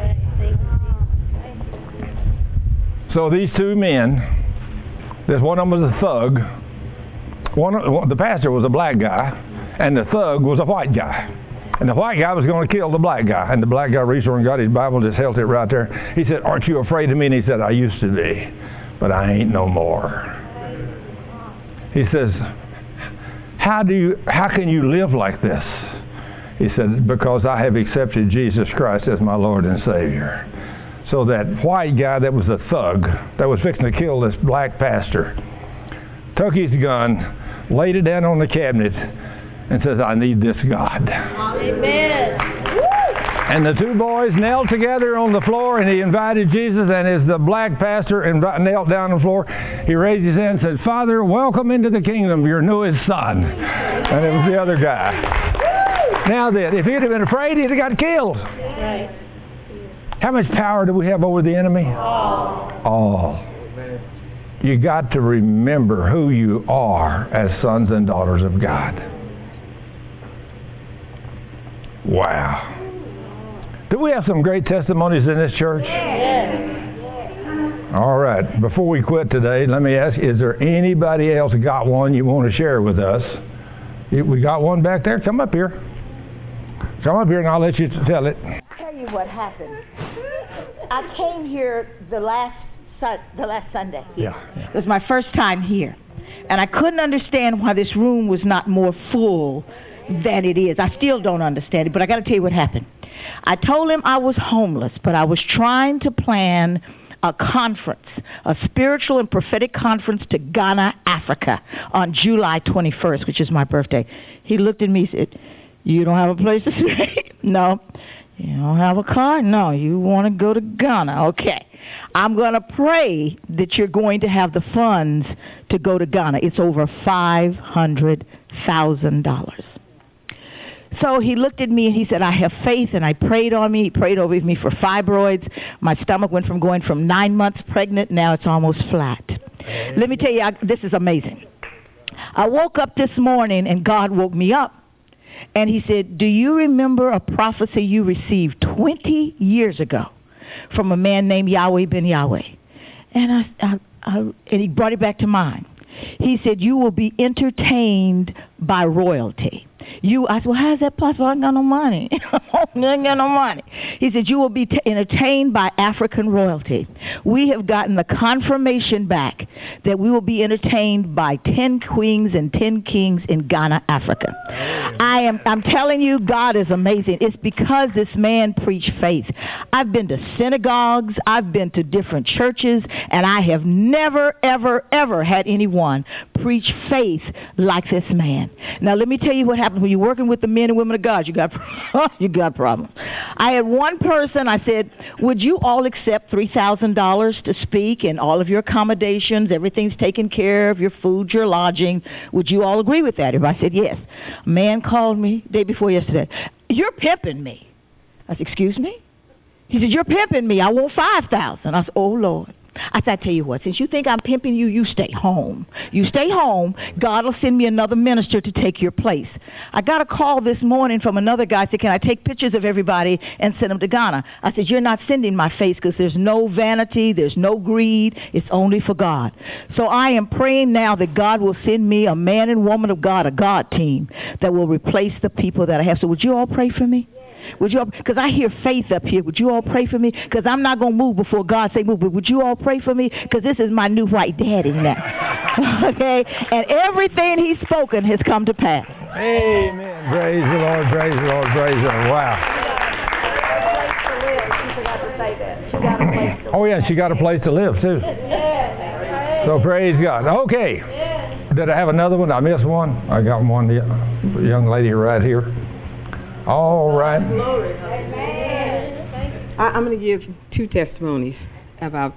So these two men, this one of them was a thug. The pastor was a black guy, and the thug was a white guy. And the white guy was going to kill the black guy. And the black guy reached over and got his Bible, just held it right there. He said, aren't you afraid of me? And he said, I used to be, but I ain't no more. He says, how can you live like this? He said, because I have accepted Jesus Christ as my Lord and Savior. So that white guy that was a thug, that was fixing to kill this black pastor, took his gun, laid it down on the cabinet, and says, I need this God. Amen. And the two boys knelt together on the floor, and he invited Jesus, and as the black pastor knelt down on the floor, he raised his hand and said, Father, welcome into the kingdom your newest son. And it was the other guy. Now then, if he'd have been afraid, he'd have got killed. How much power do we have over the enemy? All. You got to remember who you are as sons and daughters of God. Wow. Do we have some great testimonies in this church? All right. Before we quit today, let me ask, is there anybody else got one you want to share with us? We got one back there. Come up here. Come up here and I'll let you tell it. I'll tell you what happened. I came here the last Sunday. Yeah. It was my first time here. And I couldn't understand why this room was not more full than it is. I still don't understand it, but I got to tell you what happened. I told him I was homeless, but I was trying to plan a conference, a spiritual and prophetic conference to Ghana, Africa, on July 21st, which is my birthday. He looked at me and said, you don't have a place to stay? No. You don't have a car? No, you want to go to Ghana. Okay. I'm going to pray that you're going to have the funds to go to Ghana. It's over $500,000. So he looked at me and he said, I have faith, and I prayed on me. He prayed over me for fibroids. My stomach went from going from 9 months pregnant, now it's almost flat. Let me tell you, this is amazing. I woke up this morning and God woke me up. And he said, do you remember a prophecy you received 20 years ago from a man named Yahweh ben Yahweh? And and he brought it back to mind. He said, you will be entertained by royalty. I said, well, how is that possible? I ain't got no money. I ain't got no money. He said, you will be entertained by African royalty. We have gotten the confirmation back that we will be entertained by 10 queens and 10 kings in Ghana, Africa. I'm telling you, God is amazing. It's because this man preached faith. I've been to synagogues. I've been to different churches, and I have never, ever, ever had anyone preach faith like this man. Now, let me tell you what happens when you're working with the men and women of God. You got problems. I had one person, I said, would you all accept $3,000 to speak and all of your accommodations, everything's taken care of, your food, your lodging. Would you all agree with that? Everybody said yes. A man called me day before yesterday. You're pimping me. I said, excuse me? He said, you're pimping me. I want $5,000. I said, oh, Lord. I said, I tell you what, since you think I'm pimping you, you stay home. You stay home. God will send me another minister to take your place. I got a call this morning from another guy. Said, can I take pictures of everybody and send them to Ghana? I said, you're not sending my face because there's no vanity, there's no greed. It's only for God. So I am praying now that God will send me a man and woman of God, a God team, that will replace the people that I have. So would you all pray for me? Would you all, because I hear faith up here. Would you all pray for me? Because I'm not going to move before God say move. But would you all pray for me? Because this is my new white daddy now. Okay? And everything he's spoken has come to pass. Amen. Praise the Lord. Praise the Lord. Praise the Lord. Wow. Oh, yeah. She got a place to live, too. So praise God. Okay. Did I have another one? I missed one. I got one. The young lady right here. All right. I'm going to give two testimonies about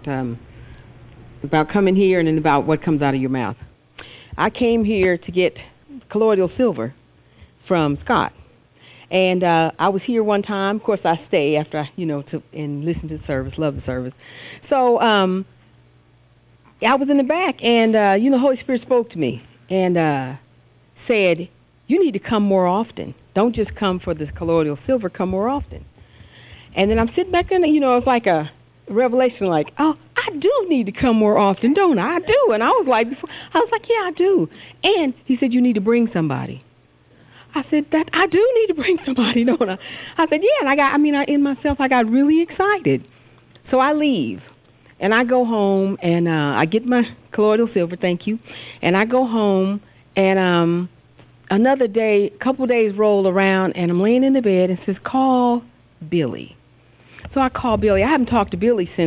coming here and then about what comes out of your mouth. I came here to get colloidal silver from Scott, and I was here one time. Of course, I stay after and listen to the service, love the service. So I was in the back, and the Holy Spirit spoke to me and said, "You need to come more often. Don't just come for this colloidal silver, come more often." And then I'm sitting back there, and, it's like a revelation, like, oh, I do need to come more often, don't I? I do. And I was like, yeah, I do. And he said, you need to bring somebody. I said, that I do need to bring somebody, don't I? I said, yeah. And I got really excited. So I leave, and I go home, and I get my colloidal silver, thank you. And I go home, and another day, a couple of days roll around, and I'm laying in the bed, and it says, call Billy. So I call Billy. I haven't talked to Billy since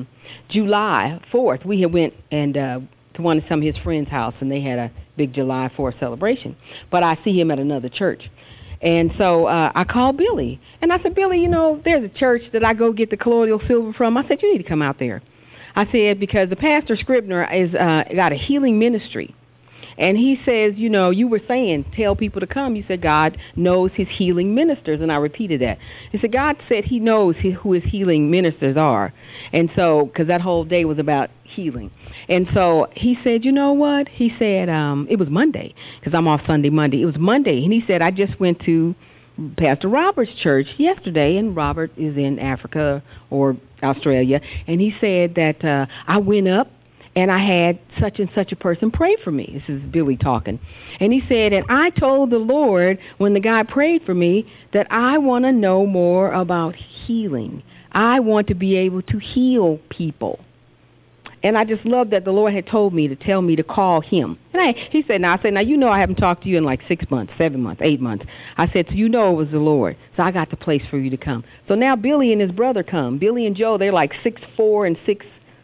July 4th. We had went and to one of some of his friends' house, and they had a big July 4th celebration. But I see him at another church. And so I called Billy, and I said, Billy, there's a church that I go get the colloidal silver from. I said, you need to come out there. I said, because the pastor Scribner is got a healing ministry. And he says, you were saying, tell people to come. You said God knows his healing ministers, and I repeated that. He said God said he knows who his healing ministers are. And so, because that whole day was about healing. And so he said, you know what? He said, it was Monday, because I'm off Sunday, Monday. It was Monday, and he said, I just went to Pastor Robert's church yesterday, and Robert is in Africa or Australia, and he said that I went up, and I had such and such a person pray for me. This is Billy talking. And he said, and I told the Lord when the guy prayed for me that I want to know more about healing. I want to be able to heal people. And I just love that the Lord had told me to tell me to call him. And he said, now I haven't talked to you in like 6 months, 7 months, 8 months. I said, so it was the Lord. So I got the place for you to come. So now Billy and his brother come. Billy and Joe, they're like 6'4" and 6'3".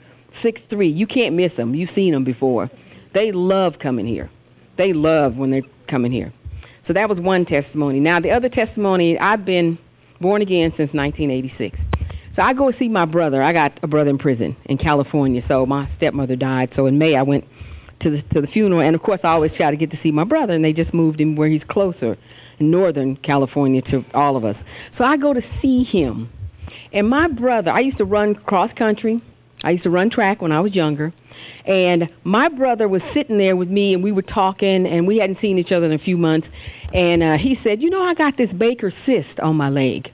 You can't miss them. You've seen them before. They love coming here. They love when they're coming here. So that was one testimony. Now, the other testimony, I've been born again since 1986. So I go see my brother. I got a brother in prison in California. So my stepmother died. So in May I went to the funeral, and of course I always try to get to see my brother, and they just moved him where he's closer in Northern California to all of us. So I go to see him. And my brother, I used to run cross country. I used to run track when I was younger. And my brother was sitting there with me, and we were talking, and we hadn't seen each other in a few months. And he said, you know, I got this Baker's cyst on my leg.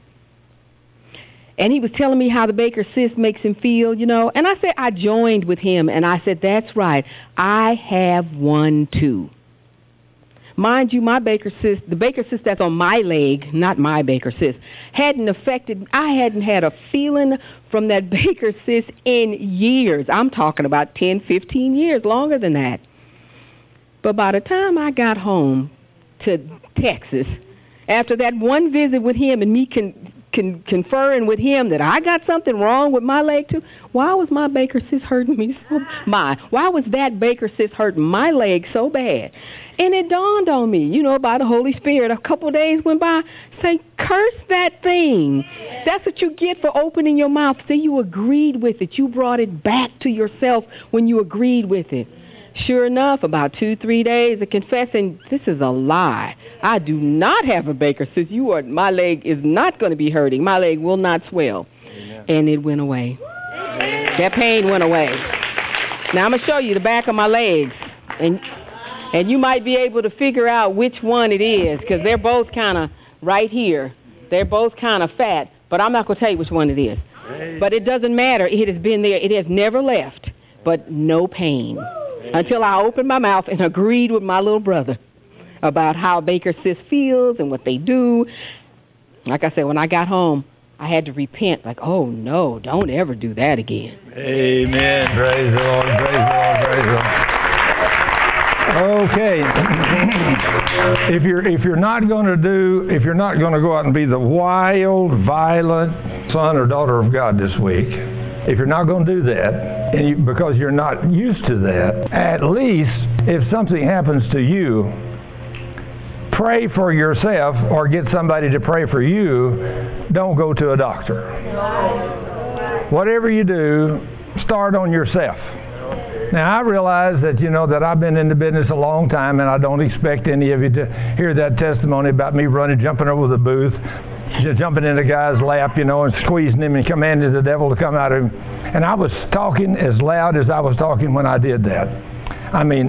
And he was telling me how the Baker's cyst makes him feel, you know. And I said, I joined with him, and I said, that's right. I have one, too. Mind you, my Baker's cyst, the Baker's cyst that's on my leg, not my Baker's cyst, hadn't affected, I hadn't had a feeling from that Baker's cyst in years. I'm talking about 10, 15 years, longer than that. But by the time I got home to Texas, after that one visit with him and me conferring with him that I got something wrong with my leg too, why was my Baker's cyst hurting me why was that Baker's cyst hurting my leg so bad? And it dawned on me, you know, by the Holy Spirit. A couple of days went by. Say, curse that thing. That's what you get for opening your mouth. Say you agreed with it. You brought it back to yourself when you agreed with it. Sure enough, about 2-3 days of confessing, this is a lie. I do not have a Baker's cyst. My leg is not going to be hurting. My leg will not swell. Amen. And it went away. Amen. That pain went away. Now I'm going to show you the back of my legs. And you might be able to figure out which one it is, because they're both kind of right here. They're both kind of fat, but I'm not going to tell you which one it is. But it doesn't matter. It has been there. It has never left, but no pain. Until I opened my mouth and agreed with my little brother about how Baker's cyst feels and what they do. Like I said, when I got home, I had to repent. Like, oh, no, don't ever do that again. Amen. Praise the Lord. Praise the Lord. Praise the Lord. Okay. If you're not going to go out and be the wild, violent son or daughter of God this week, if you're not going to do that, because you're not used to that, at least if something happens to you, pray for yourself or get somebody to pray for you. Don't go to a doctor. Whatever you do, start on yourself. Now, I realize that, that I've been in the business a long time, and I don't expect any of you to hear that testimony about me jumping over the booth, just jumping in the guy's lap, and squeezing him and commanding the devil to come out of him. And I was talking as loud as I was talking when I did that. I mean,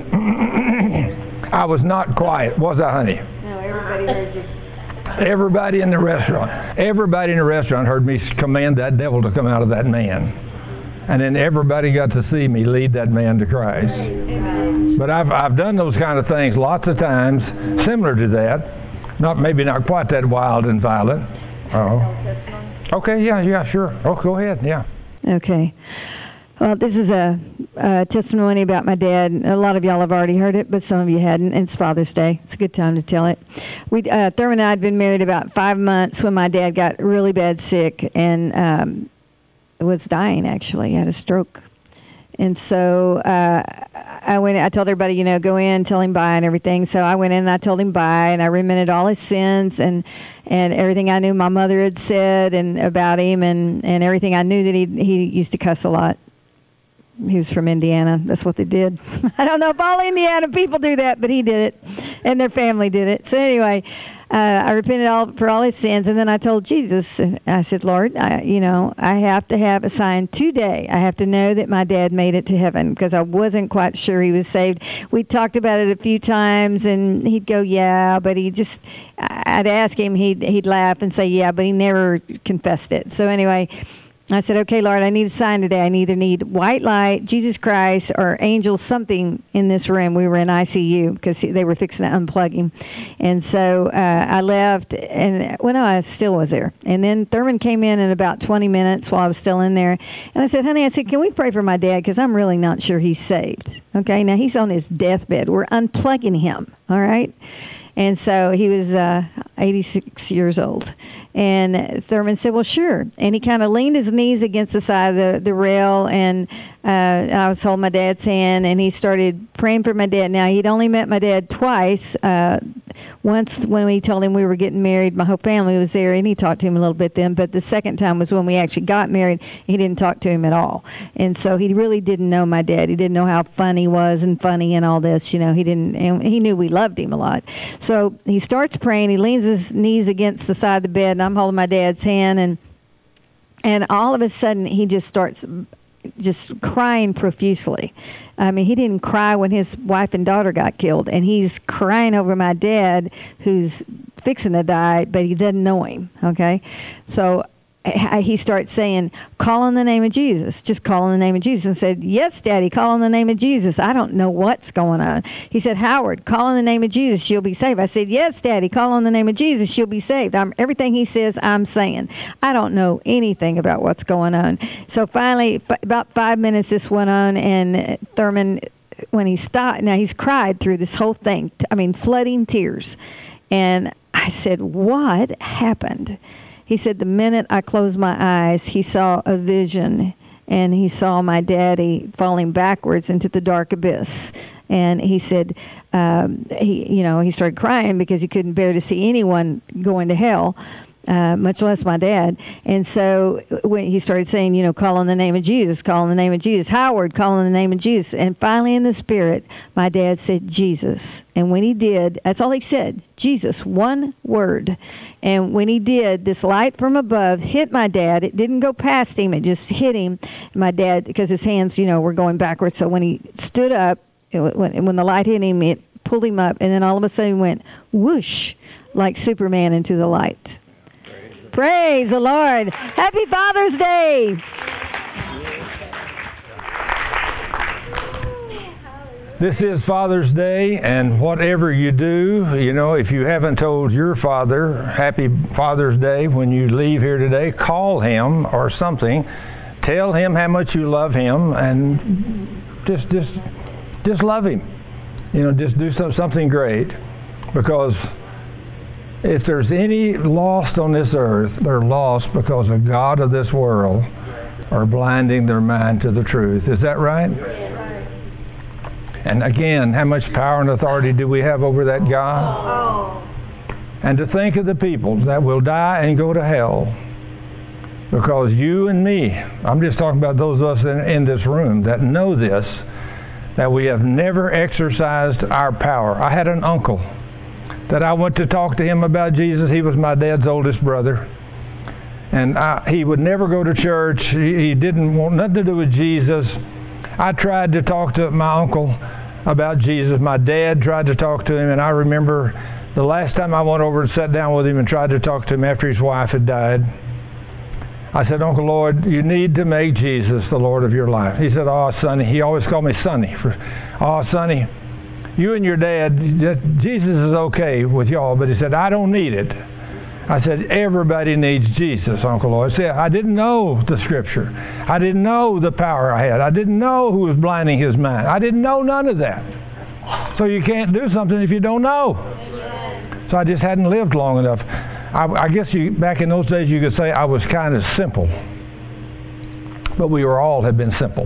I was not quiet, was I, honey? No, everybody heard you. Everybody in the restaurant heard me command that devil to come out of that man. And then everybody got to see me lead that man to Christ. Amen. But I've done those kind of things lots of times, similar to that. Maybe not quite that wild and violent. Oh. Okay, yeah, sure. Oh, go ahead, yeah. Okay. Well, this is a testimony about my dad. A lot of y'all have already heard it, but some of you hadn't. It's Father's Day. It's a good time to tell it. Thurman and I had been married about 5 months when my dad got really bad sick and was dying, actually. He had a stroke. And so I told everybody, go in, tell him bye and everything. So I went in and I told him bye, and I repented all his sins and everything I knew my mother had said and about him and everything. I knew that he used to cuss a lot. He was from Indiana. That's what they did. I don't know if all Indiana people do that, but he did it, and their family did it. So anyway, I repented for all his sins, and then I told Jesus, I said, Lord, I have to have a sign today. I have to know that my dad made it to heaven, because I wasn't quite sure he was saved. We talked about it a few times, and he'd go, yeah, but I'd ask him, he'd laugh and say, yeah, but he never confessed it. So anyway, I said, okay, Lord, I need a sign today. I either need white light, Jesus Christ, or angels, something in this room. We were in ICU because they were fixing to unplug him. And so I left, and, no, I still was there. And then Thurman came in about 20 minutes while I was still in there. And I said, honey, can we pray for my dad? Because I'm really not sure he's saved. Okay, now he's on his deathbed. We're unplugging him, all right? And so he was 86 years old. And Thurman said, well, sure. And he kind of leaned his knees against the side of the rail, and I was holding my dad's hand, and he started praying for my dad. Now, he'd only met my dad twice. Once when we told him we were getting married, my whole family was there, and he talked to him a little bit then. But the second time was when we actually got married. He didn't talk to him at all, and so he really didn't know my dad. He didn't know how fun he was and funny and all this. You know, he didn't, and he knew we loved him a lot. So he starts praying. He leans his knees against the side of the bed, and I'm holding my dad's hand, and all of a sudden he just starts just crying profusely. I mean, he didn't cry when his wife and daughter got killed, and he's crying over my dad who's fixing to die, but he doesn't know him, okay? So he starts saying, call on the name of Jesus. Just call on the name of Jesus. And said, yes, Daddy, call on the name of Jesus. I don't know what's going on. He said, Howard, call on the name of Jesus. She'll be saved. I said, yes, Daddy, call on the name of Jesus. She'll be saved. Everything he says, I'm saying. I don't know anything about what's going on. So finally, about 5 minutes this went on, and Thurman, when he stopped, now he's cried through this whole thing. I mean, flooding tears. And I said, what happened? He said, the minute I closed my eyes, he saw a vision, and he saw my daddy falling backwards into the dark abyss. And he said, he started crying because he couldn't bear to see anyone going to hell, much less my dad. And so when he started saying, call on the name of Jesus, call on the name of Jesus, Howard, call on the name of Jesus. And finally in the spirit, my dad said, Jesus. And when he did, that's all he said, Jesus, one word. And when he did, this light from above hit my dad. It didn't go past him. It just hit him. And my dad, because his hands, were going backwards. So when he stood up, when the light hit him, it pulled him up. And then all of a sudden went whoosh, like Superman into the light. Praise the Lord. Happy Father's Day. This is Father's Day, and whatever you do, if you haven't told your father Happy Father's Day when you leave here today, call him or something. Tell him how much you love him, and just love him. Just do something great, because if there's any lost on this earth, they're lost because the God of this world are blinding their mind to the truth. Is that right? And again, how much power and authority do we have over that God? And to think of the people that will die and go to hell because you and me, I'm just talking about those of us in this room that know this, that we have never exercised our power. I had an uncle that I went to talk to him about Jesus. He was my dad's oldest brother. And he would never go to church. He didn't want nothing to do with Jesus. I tried to talk to my uncle about Jesus. My dad tried to talk to him, and I remember the last time I went over and sat down with him and tried to talk to him after his wife had died. I said, Uncle Lloyd, you need to make Jesus the Lord of your life. He said, oh, Sonny. He always called me Sonny. Oh, Sonny, you and your dad, Jesus is okay with y'all, but he said, I don't need it. I said, everybody needs Jesus, Uncle Lloyd. See, I didn't know the Scripture. I didn't know the power I had. I didn't know who was blinding his mind. I didn't know none of that. So you can't do something if you don't know. So I just hadn't lived long enough. I guess back in those days you could say I was kind of simple. But we all have been simple.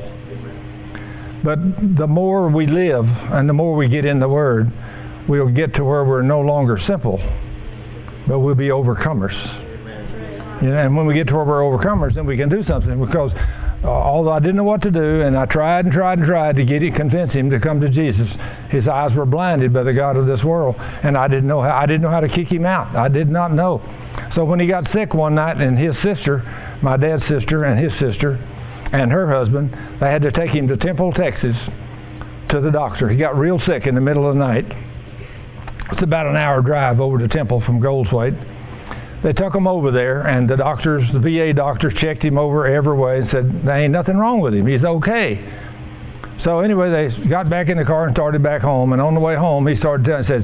But the more we live and the more we get in the Word, we'll get to where we're no longer simple, but we'll be overcomers. And when we get to where we're overcomers, then we can do something. Because although I didn't know what to do, and I tried and tried and tried to convince him to come to Jesus, his eyes were blinded by the God of this world, and I didn't know how to kick him out. I did not know. So when he got sick one night, and his sister, my dad's sister, and his sister, and her husband, they had to take him to Temple, Texas, to the doctor. He got real sick in the middle of the night. It's about an hour drive over to Temple from Goldswaite. They took him over there, and the VA doctors checked him over every way and said, there ain't nothing wrong with him. He's okay. So anyway, they got back in the car and started back home. And on the way home, he started telling, said,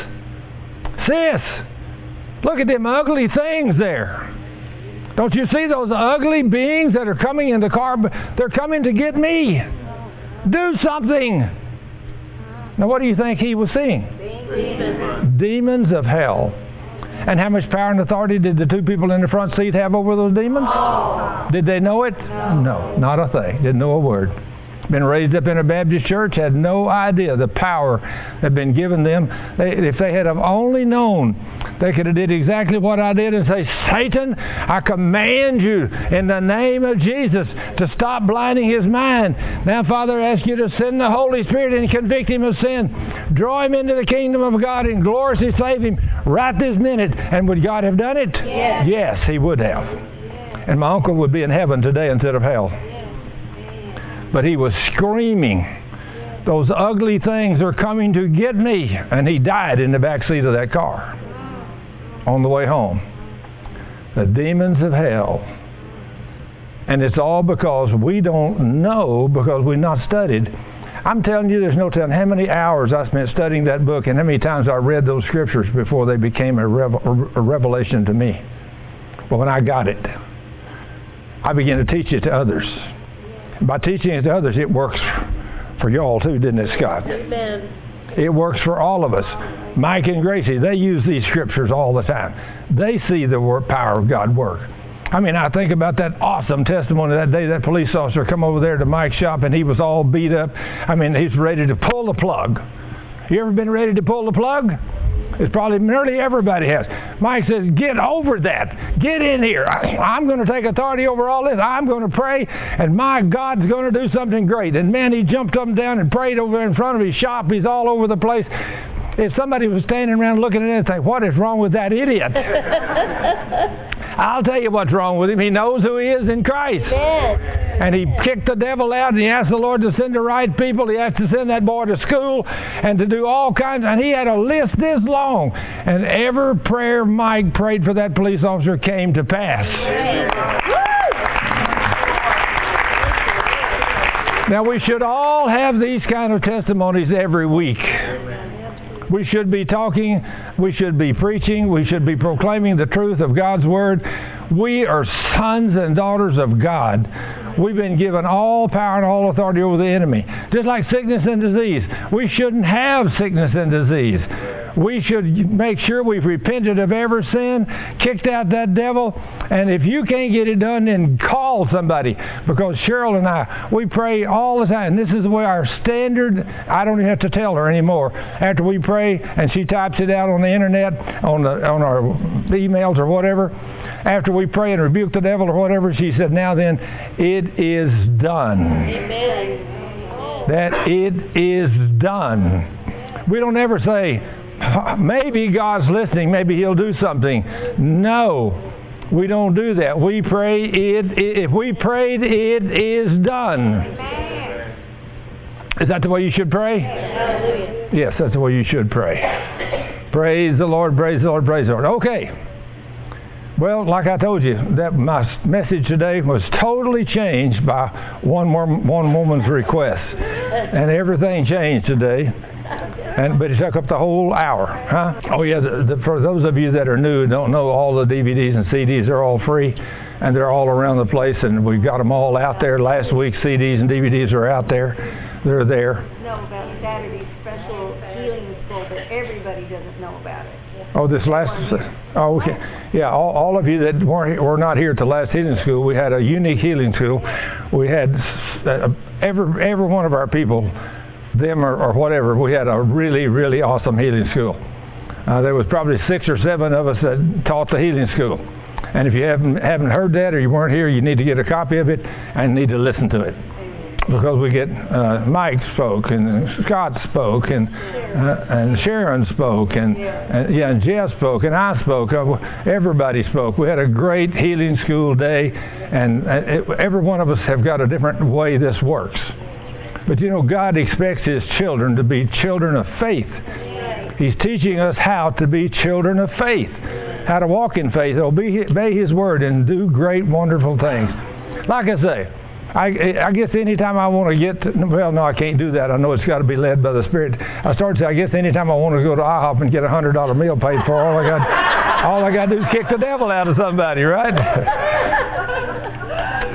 Sis, look at them ugly things there. Don't you see those ugly beings that are coming in the car? They're coming to get me. Do something. Now, what do you think he was seeing? Demons of hell. And how much power and authority did the two people in the front seat have over those demons? Did they know it? No, not a thing. Didn't know a word. been raised up in a Baptist church, had no idea the power that had been given them. If they had have only known, they could have did exactly what I did and say, Satan, I command you in the name of Jesus to stop blinding his mind. Now, Father, I ask you to send the Holy Spirit and convict him of sin. Draw him into the kingdom of God and gloriously save him right this minute. And would God have done it? Yes. Yes, he would have. And my uncle would be in heaven today instead of hell. But he was screaming, those ugly things are coming to get me. And he died in the back seat of that car on the way home. The demons of hell. And it's all because we don't know, because we've not studied. I'm telling you, there's no telling how many hours I spent studying that book and how many times I read those scriptures before they became a revelation to me. But when I got it, I began to teach it to others. By teaching it to others, it works for y'all too, didn't it, Scott? Amen. It works for all of us. Mike and Gracie, they use these scriptures all the time. They see the power of God work. I mean, I think about that awesome testimony that day that police officer come over there to Mike's shop and he was all beat up. I mean, he's ready to pull the plug. You ever been ready to pull the plug? It's probably nearly everybody has. Mike says, get over that. Get in here. I'm going to take authority over all this. I'm going to pray, and my God's going to do something great. And man, he jumped up and down and prayed over there in front of his shop. He's all over the place. If somebody was standing around looking at it and saying, what is wrong with that idiot? I'll tell you what's wrong with him. He knows who he is in Christ. Yes. And he kicked the devil out, and he asked the Lord to send the right people. He asked to send that boy to school and to do all kinds. And he had a list this long. And every prayer Mike prayed for that police officer came to pass. Now, we should all have these kind of testimonies every week. We should be talking, we should be preaching, we should be proclaiming the truth of God's Word. We are sons and daughters of God. We've been given all power and all authority over the enemy. Just like sickness and disease. We shouldn't have sickness and disease. We should make sure we've repented of every sin, kicked out that devil, and if you can't get it done, then call somebody. Because Cheryl and I, we pray all the time. This is the way our standard, I don't even have to tell her anymore. After we pray, and she types it out on the internet, on our emails or whatever, after we pray and rebuke the devil or whatever, she said, now then, it is done. Amen. That it is done. We don't ever say, maybe God's listening, maybe he'll do something. No, we don't do that. We pray, if we prayed, it is done. Is that the way you should pray? Hallelujah. Yes, that's the way you should pray. Praise the Lord, praise the Lord, praise the Lord. Okay. Well, like I told you, that my message today was totally changed by one woman's request. And everything changed today. But it took up the whole hour. Huh? Oh, yeah, for those of you that are new and don't know, all the DVDs and CDs are all free. And they're all around the place. And we've got them all out there. Last week's CDs and DVDs are out there. They're there. Know about Saturday's special healing school, but everybody doesn't know about it. Oh, this last... Oh, okay. Yeah, all of you that were not here at the last healing school, we had a unique healing school. We had every one of our people, them or whatever, we had a really, really awesome healing school. There was probably 6 or 7 of us that taught the healing school. And if you haven't heard that or you weren't here, you need to get a copy of it and need to listen to it. Because we get Mike spoke and Scott spoke and Sharon spoke and Jeff spoke and I spoke. Everybody spoke. We had a great healing school day, and every one of us have got a different way this works. But you know, God expects His children to be children of faith. He's teaching us how to be children of faith, how to walk in faith, obey His word, and do great, wonderful things. Like I say, I guess anytime I want to get to, well, no, I can't do that. I know it's got to be led by the Spirit. I started to say, I guess anytime I want to go to IHOP and get a $100 meal paid for, all I got to do is kick the devil out of somebody, right?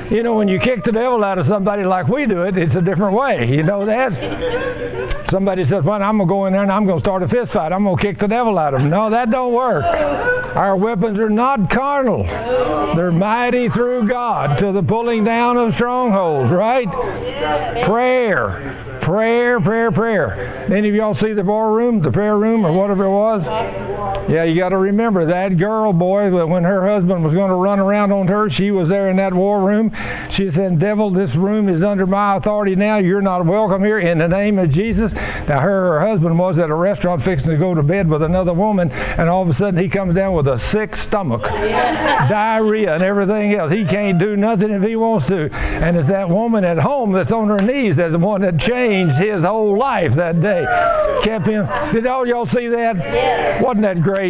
You know, when you kick the devil out of somebody like we do it, it's a different way. You know that? Somebody says, well, I'm going to go in there and I'm going to start a fist fight. I'm going to kick the devil out of him. No, that don't work. Our weapons are not carnal. They're mighty through God to the pulling down of strongholds, right? Prayer. Prayer. Any of y'all see the war room, the prayer room, or whatever it was? Yeah, you got to remember that girl, boy, when her husband was going to run around on her, she was there in that war room. She said, devil, this room is under my authority now. You're not welcome here in the name of Jesus. Now, her husband was at a restaurant fixing to go to bed with another woman, and all of a sudden he comes down with a sick stomach, diarrhea and everything else. He can't do nothing if he wants to. And it's that woman at home that's on her knees that's the one that changed his whole life that day. Kept him. Did all y'all see that? Yes. Wasn't that great?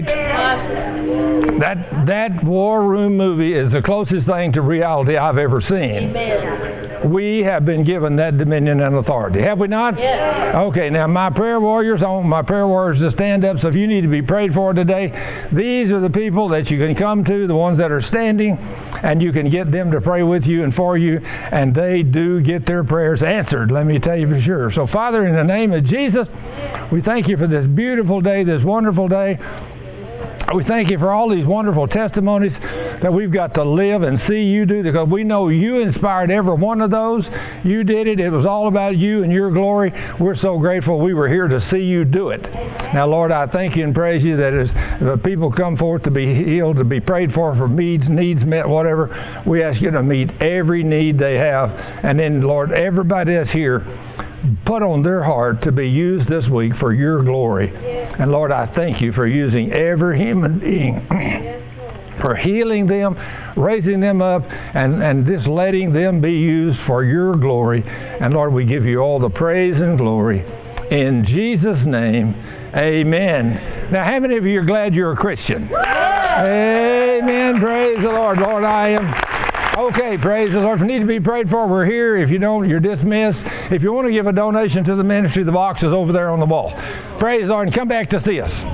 That war room movie is the closest thing to reality I've ever seen. Amen. We have been given that dominion and authority, have we not? Yes. Okay, now my prayer warriors, I want my prayer warriors to stand up. So if you need to be prayed for today, these are the people that you can come to, the ones that are standing, and you can get them to pray with you and for you, and they do get their prayers answered, let me tell you for sure. So Father, in the name of Jesus, we thank you for this beautiful day, this wonderful day. We thank you for all these wonderful testimonies that we've got to live and see you do, because we know you inspired every one of those. You did it. It was all about you and your glory. We're so grateful we were here to see you do it. Now, Lord, I thank you and praise you that as the people come forth to be healed, to be prayed for needs met, whatever, we ask you to meet every need they have. And then, Lord, everybody that's here, put on their heart to be used this week for your glory. Yes. And Lord, I thank you for using every human being, for healing them, raising them up, and just letting them be used for your glory. And Lord, we give you all the praise and glory. In Jesus' name, amen. Now, how many of you are glad you're a Christian? Amen. Praise the Lord. Lord, I am. Okay, praise the Lord. If you need to be prayed for, we're here. If you don't, you're dismissed. If you want to give a donation to the ministry, the box is over there on the wall. Praise the Lord, and come back to see us.